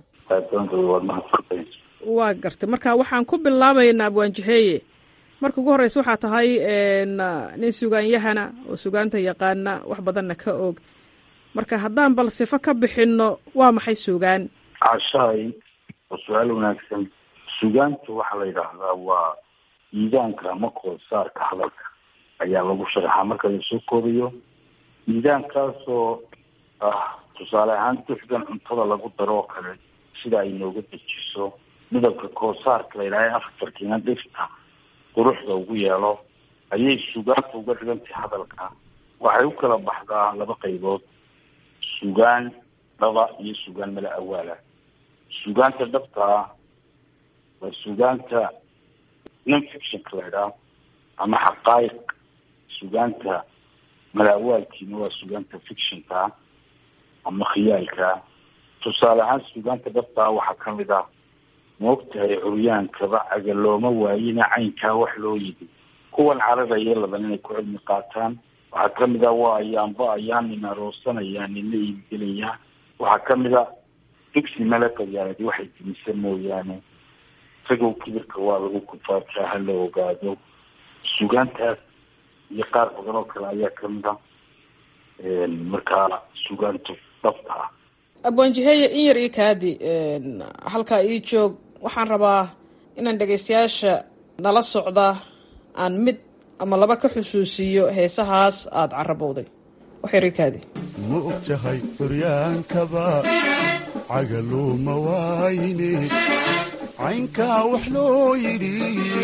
Speaker 12: waa gartay marka waxaan ku bilaabaynaa abwaan jiheeye. marka ugu horreysa waxaa tahay nin sugaanyahana oo sugaanta yaqaana wax badanna ka og. marka haddaan bal sifo ka bixinno waa maxay sugaan?
Speaker 13: cashaay waa su-aal wanaagsan. sugaanta waxaa la yidhaahdaa waa miidaanka ama koolsaarka hadalka ayaa lagu sharaxaa marka la soo koobayo. miidaankaasoo ah tusaale ahaan duxdan cuntada lagu daro oo kale sida ay nooga dejiso midabka koolsaarka la yidhaha afarkiina dhirta quruxda ugu yeelo ayay sugaanta uga dhigantay hadalka. waxay u kala baxdaa laba qaybood, sugaan dhaba iyo sugaan mala awaala. sugaanta dhabtaa waa sugaanta non fictionka la idhaah ama xaqaayiq. sugaanta malaawaalkiina waa sugaanta fictionka ama khiyaalka. tusaale ahaan sugaanta dhabtaa waxaa kamid ah maogtahay curyaankaba caga looma waayina caynkaa wax loo yidi. kuwan cararaya laban inay ku cilmi qaataan. waxaa kamid ah waa ayaanba ayaan nin aroosanaya nina iibgelaya. waxaa kamid a dugsi mala qabyaaladi waxay dimisa mooyaane isagow kibirka waa lagu kufaarkaa ha la ogaado. sugaantaas iyo qaar badan oo kale ayaa kamid a markaa sugaanta dhabta ah.
Speaker 12: abwaan jiheeye in yar ii kaadi halkaa ii joog. waxaan rabaa inaan dhegaystayaasha nala socda aan mid ama laba ka xusuusiyo heesahaas aada carabowday. wax yar ii kaadi.
Speaker 15: ma og tahay curyaankaba cagaluma waayne caynkaa wax loo yidhi.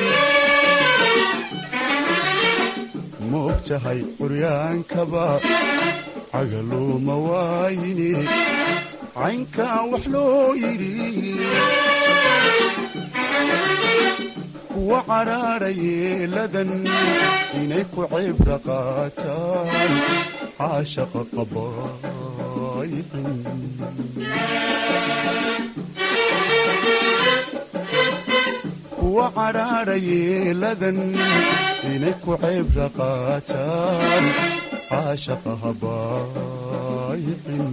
Speaker 15: ma og tahay curyaankaba cagaluma waayne caynkaa wax loo yidhi. kuwa caraara yeeladan inay ku cibra qaataan caashaqa qabaayicin. kuwa caraara yeeladan inay ku cibra qaataan caashaqa habaayicin.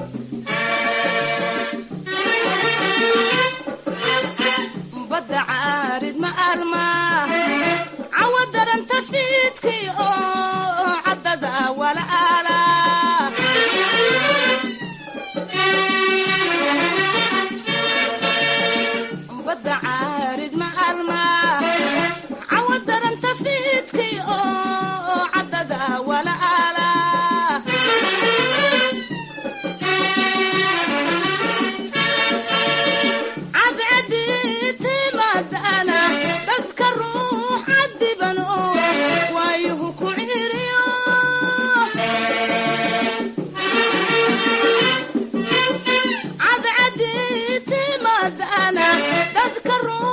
Speaker 16: badda caarid ma alma cawa daranta fiidkii oo caddada walaala badda caarid ma alma cawa daranta fiidkii oo caddada walaala dadka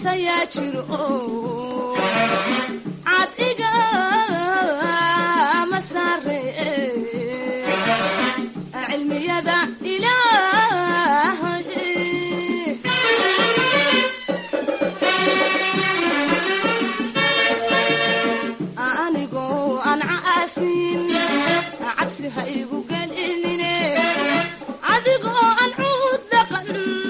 Speaker 16: casayaa jiro cad iga ma saare cilmiyada ilaahay anigoo aan caasin cabsi ha igu gelinine adigoo aan cuud dhaqan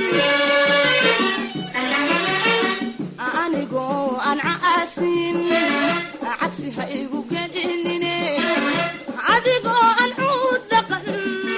Speaker 16: anigoo aan caasin cabsi ha igu gelinine adigoo aan cuud dhaqan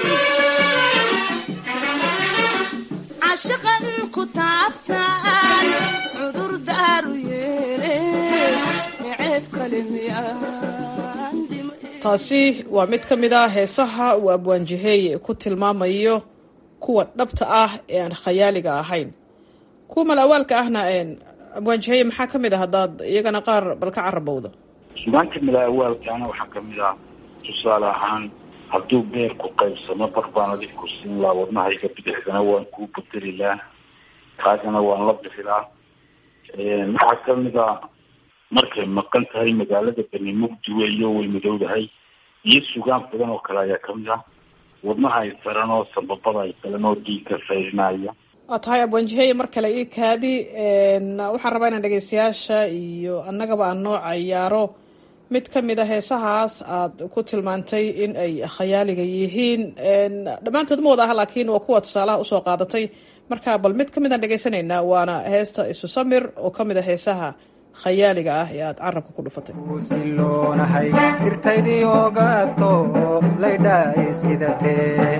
Speaker 16: cashaqan ku taabtaan cudur daaru yeele ceeb kale miyaan
Speaker 12: taasi waa mid ka mid ah heesaha uu abwaanjiheeye ku tilmaamayo kuwa dhabta ah ee aan khayaaliga ahayn kuwa malawaalka ahna abwaanjiheeye maxaa ka mid ah haddaad iyagana qaar bal ka carabowdo
Speaker 13: sugaanka malaawaalkaana waxaa ka mid ah tusaale ahaan hadduu beer ku qaybsamo bar baan adig ku siin laha wadnahayga bidixdana waan kuu bedeli laha kaagana waan la bixi laha maxaa ka mid a markay maqan tahay magaalada bani mugdi weeyo way madowdahay iyo sugaan badan oo kale ayaa kamid ah wadnaha ay saran oo sababada ay saran oo dhiigka fayrinaya
Speaker 12: waa tahay abwaanjiheeye mar kale ii kaadi waxaan rabaa inaan dhegeystayaasha iyo annagaba aan noo cayaaro mid ka mid a heesahaas aad ku tilmaantay in ay khayaaliga yihiin dhammaantood ma wada aha laakiin waa kuwa tusaalaha usoo qaadatay marka bal mid ka mid aan dhegeysanaynaa waana heesta isu samir oo ka mid a heesaha khayaaliga ah ee aad carabka ku dhufatay
Speaker 17: siloonahay sirtaydii ogaato laydhaay sidatee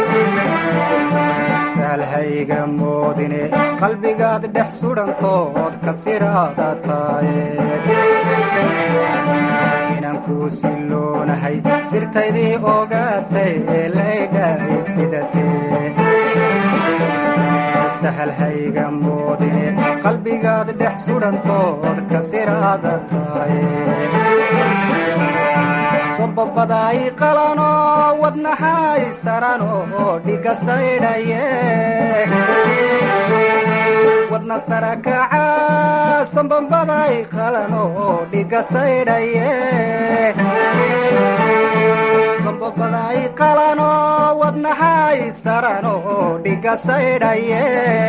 Speaker 17: sahalhayga moodine qalbigaad dhex sudhantood ka siraada taaye inaan kuu siloonahay sirtaydii ogaatay laydhaay sidatee sahalhayga moodine qalbigaad dhex sudhantood ka siraada taaye sombabadaay qalano wadnahay sarano dhiga saydhaye wadna sarakaca sombabadaay qalano dhiga saydhaye sombabadaay qalano wadnahay sarano dhiga saydhaye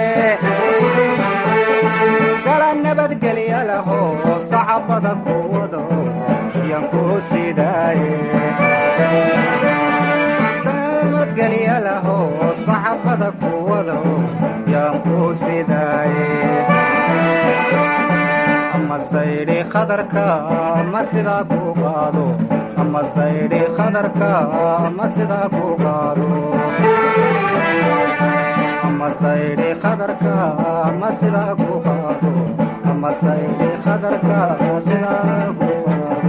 Speaker 17: sala nabadgelya laho sacabada ku wado yaan ku sidaaye nabadgelya laho sacabada ku wado yaan ku sidaaye ama saydhi khadarka ma sidaa ku qaado ama saydhi khadarka ma sidaa ku qaado ama saydhi khadarka ma sidaa ku qaado ama saydhi khadarka sidaa ku qaado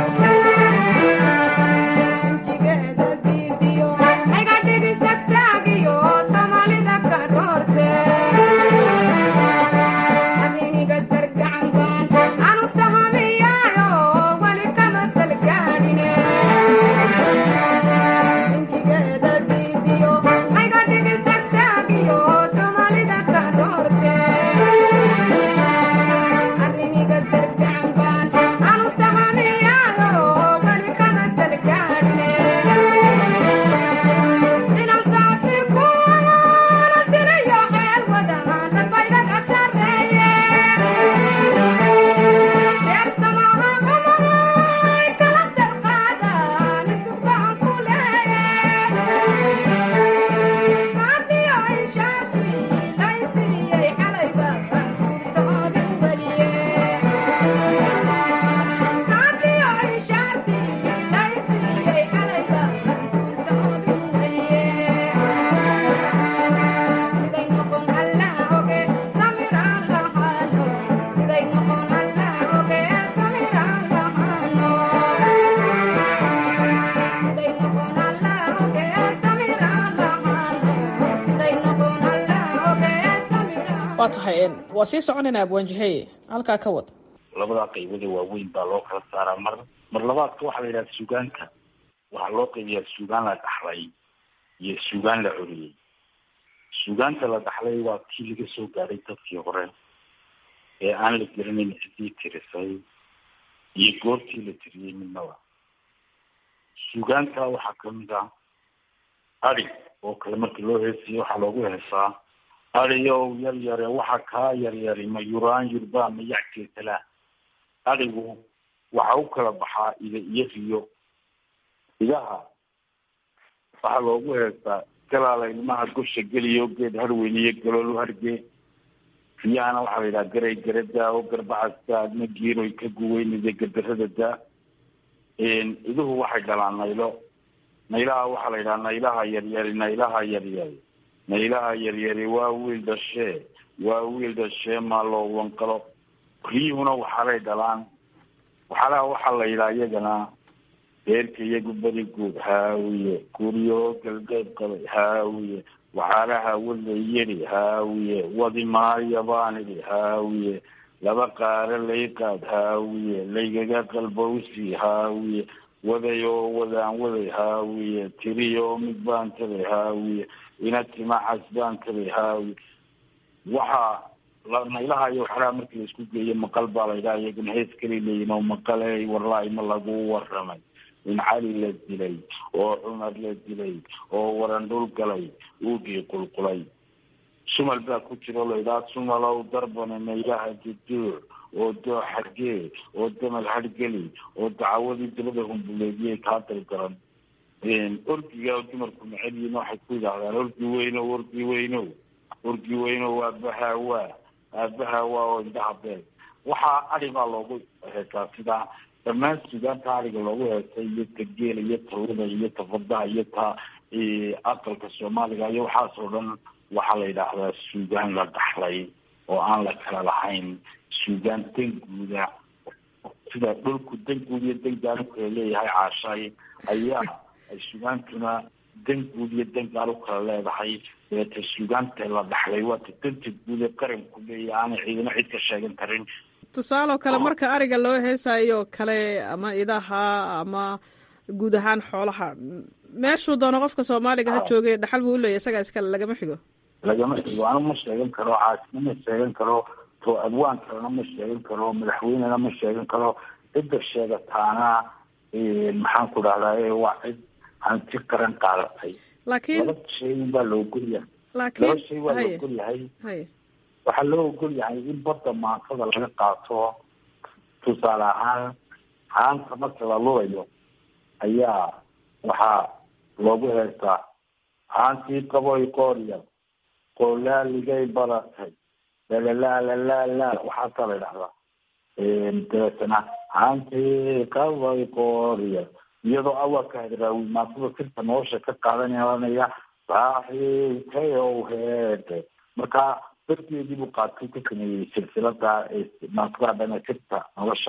Speaker 12: waa tahay waa sii soconaynaa abwaanjiheye halkaa ka wad
Speaker 13: labadaa qaybada waaweyn baa loo kala saaraa mar mar labaadka waxaa la yidhaha suugaanka waxaa loo qaybiyaa suugaan la dhaxlay iyo suugaan la coriyey suugaanta la dhaxlay waa tii laga soo gaadhay dadkii hore ee aan la garanayn cidii tirisay iyo goortii la tiriyey midnaba. suugaanta waxaa kamid ah ari oo kale markii loo heesiyo waxaa loogu heesaa ariyow yar yare waxa kaa yaryari ma yuraan yurbaa ma yackeetalaa. arigu waxa u kala baxaa ida iyo riyo. idaha waxaa loogu heestaa galaalay ilmaha gosha geliyo geed harweyniyo galoolu hargee. riyahana waxaa la yidhaha garay garadaa oo garbacasta adna giiroy ka guweynida gadarada daa. iduhu waxay dhalaan naylo. naylaha waxaa la yidhaha naylaha yaryari naylaha yaryari naylaha yaryari waa wiil dhashee waa wiil dhashee maa loo wanqalo. riyuhuna waxaalay dhalaan. waxaalaha waxaa la yidhaha iyagana beerka iyagu beri guud haawiye guryo galbeed qabay haawiye waxaalaha walayeri haawiye wadi maayo baan idhi haawiye laba qaare layqaad haawiye laygaga qalbowsi haawiye wadayoo wadaan waday haawiye tiriyo mid baan tagay haawiye ina timacas baan tagay haawiye. waxaa naylaha iyo waxaalaha markii la isku geeyo maqal baa la yidhaha iyaguna hees kali leeyihin oo maqaley warlaay ma lagu waramay in cali la dilay oo cumar la dilay oo waran dhul galay uugii qulqulay. sumal baa ku jiro la yidhaha sumalow darbane naylaha juduuc oo doo xargee oo damal hargeli oo dacawadii dabada humbuleediyay kaa dalgaran. orgiga dumarku macelyiin waxay ku yidhaahdaan orgi weynow orgi weynow orgi weynow aabaha waa aabaha waa oo indhaha beed. waxaa ari baa loogu heesaa sidaa dhammaan suugaanta ariga loogu heesay iyo tageela iyo tawada iyo tafadaha iyo ta aqalka soomaaliga iyo waxaasoo dhan waxaa la yidhaahdaa suugaan la dhaxlay oo aan la kala lahayn. suugaan danguuda sida dhulku danguud iyo dangaal ukala leeyahay caashay ayaa ay suugaantuna danguud iyo dangaal ukala leedahay. deeta suugaanta la dhaxlay waa ta danta guud ee qaranku leeyahay aanay ciidamo cid ka sheegan karin.
Speaker 12: tusaaloo kale marka ariga loo heesayo kale ama idaha ama guud ahaan xoolaha meeshuu doono qofka soomaaliga ha joogay dhaxal buu uleeyahy isagaa iskale lagama xigo
Speaker 13: lagama xigo. anu ma sheegan karo caasina ma sheegan karo to adwaan kalena ma sheegan karo madaxweynena ma sheegan karo. cidda sheegataana maxaan ku dhahdaa waa cid hanti qaran qaadatay. laakiin laba shay baa loo ogolyahay. laakiin laba shay waa loo ogolyahay. waxaa loo ogol yahay in badda maantada laga qaato. tusaale ahaan haanta marka la lulayo ayaa waxaa loogu heestaa haantii qaboy qoorya qoolaaligay baratay lalalalalala waxaasaa la idhahdaa. dabeetana haantii qaboy qoorya iyadoo awalka hadraawi maantada sirta nolosha ka qaadanaya baaxitayow heede. marka darteedii buu qaatay ka sameeyey silsilada maantada dhana sirta nolosha.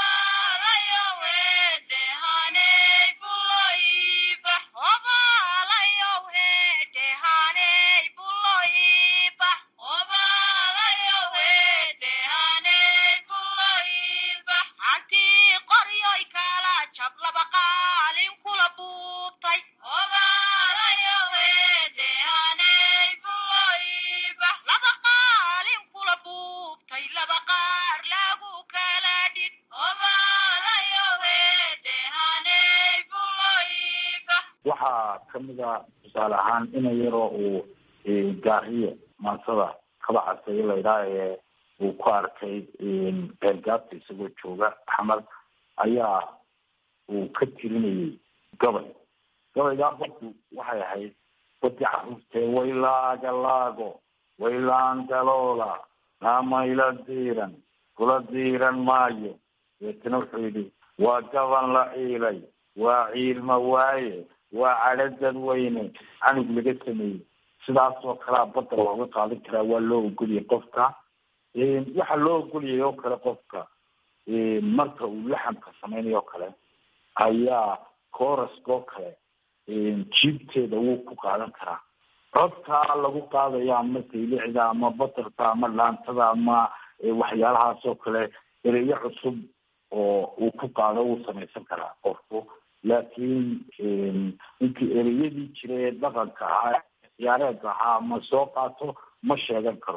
Speaker 13: waxaa kamid a tusaale ahaan ina yaroo uu gaariyo maansada kabacasay laydhaa ee uu ku arkay beergaabta isagoo jooga axmed ayaa uu ka tirinayay gabay. gabaygaa badku waxay ahayd badi caruurtee waylaaga laago waylaan galoola naamayla diiran kula diiran maayo. deetana wuxuu yidhi waa gaban la ciilay waa ciilma waaye waa cadho dadweyne canug laga sameeyey. sidaasoo kalea badda looga qaadan karaa waa loo ogoliyay qofka. waxaa loo ogoliyay oo kale qofka marka uu laxamka samaynayo o kale ayaa kooraska oo kale jiibteeda wuu ku qaadan karaa. codkaa lagu qaadayo ama saylicda ama batarka ama dhaantada ama waxyaalahaas oo kale ereyo cusub oo uu ku qaado wuu samaysan karaa qofku. laakiin intii ereyadii jira ee dhaqanka ahaa ciyaareedka ahaa ma soo qaato ma sheegan karo.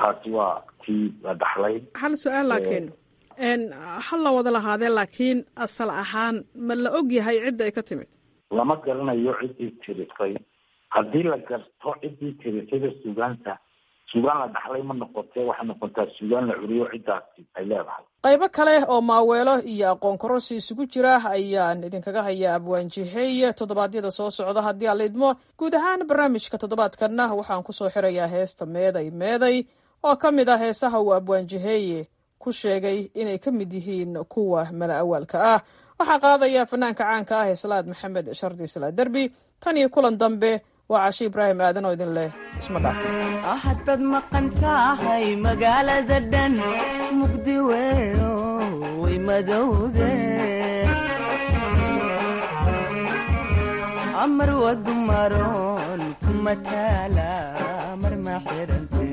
Speaker 13: taasi waa tii la dhaxlay.
Speaker 12: hal su-aal laakiin hal la wada lahaadee laakiin asal ahaan ma la og yahay cidda ay ka timid?
Speaker 13: lama garanayo ciddii tirisay. haddii la garto ciddii tirisayda sugaanta, sugaan la dhaxlay ma noqotee waxay noqotaa sugaan la curiyo ciddaasi ay leedahay.
Speaker 12: qaybo kale oo maaweelo iyo aqoon kororsi isugu jira ayaan idinkaga hayaa abwaanjihey toddobaadyada soo socda haddii aan la idmo. guud ahaan barnaamijka toddobaadkanna waxaan kusoo xirayaa heesta meeday meeday oo ka mid ah heesaha uu abwaanjiheye ku sheegay inay ka mid yihiin kuwa mala awaalka ah. waxaa qaadaya fanaanka caanka ah Salaad Maxamed Shardi Salaad Derbi. tan iyo kulan dambe waa Cashe Ibraahim Aadan oo idin leh isma dhaaf.
Speaker 16: haddaad maqan tahay magaalada dhan mugdi weeyo way madowde amar wadu maroon kuma taala mar ma xirante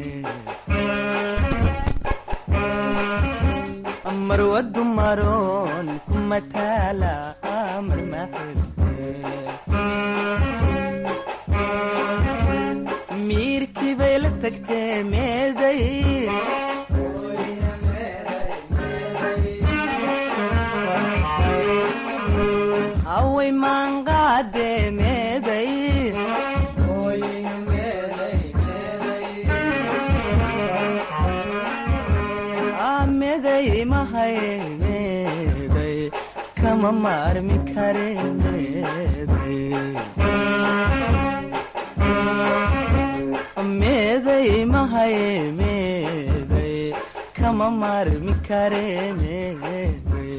Speaker 16: amar wadu maroon kuma taala mar ma xirante miirkii bay la tagtee meeday away maanqaade meeday meeday mahay meeday kama maarmi kare meeday meeday mahay meeday kama maarmi kare meeday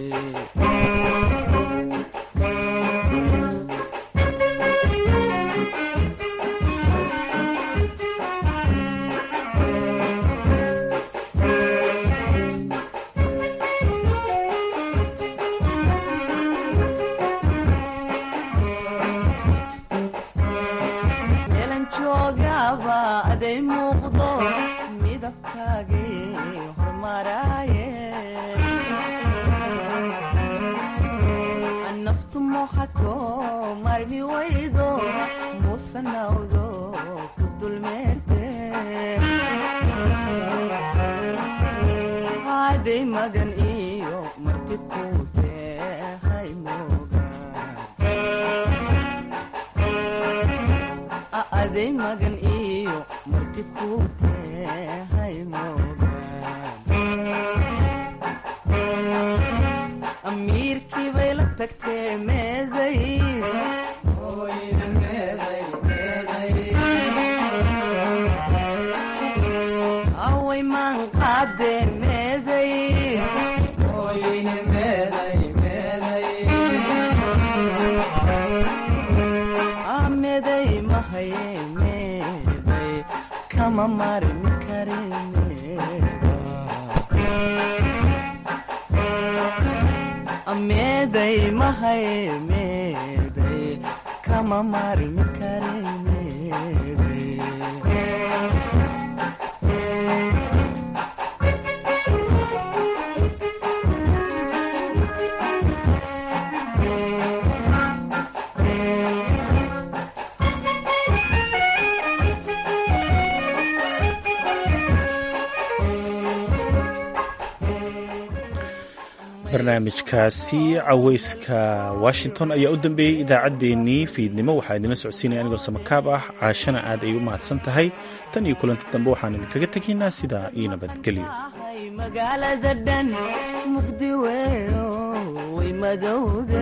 Speaker 1: barnaamijkaasi caweyska washington ayaa u dambeeyey idaacaddeenii fiidnimo. waxaa idinla socodsiinaya anigoo samakaab ah. caashana aad ay u mahadsan tahay. tan iyo kulanti dambe waxaan idinkaga tegaynaa sidaa iyo nabadgelyo.
Speaker 16: magaalada dhan mugdi weeyo way madowde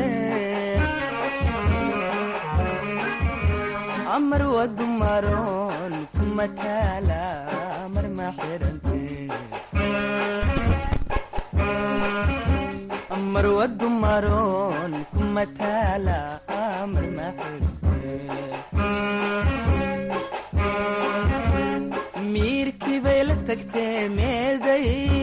Speaker 16: amar wadu maroon kuma taala mar ma xirante amar wadu maroon kuma taala mar ma xirante miirkii bay la tagtee meeday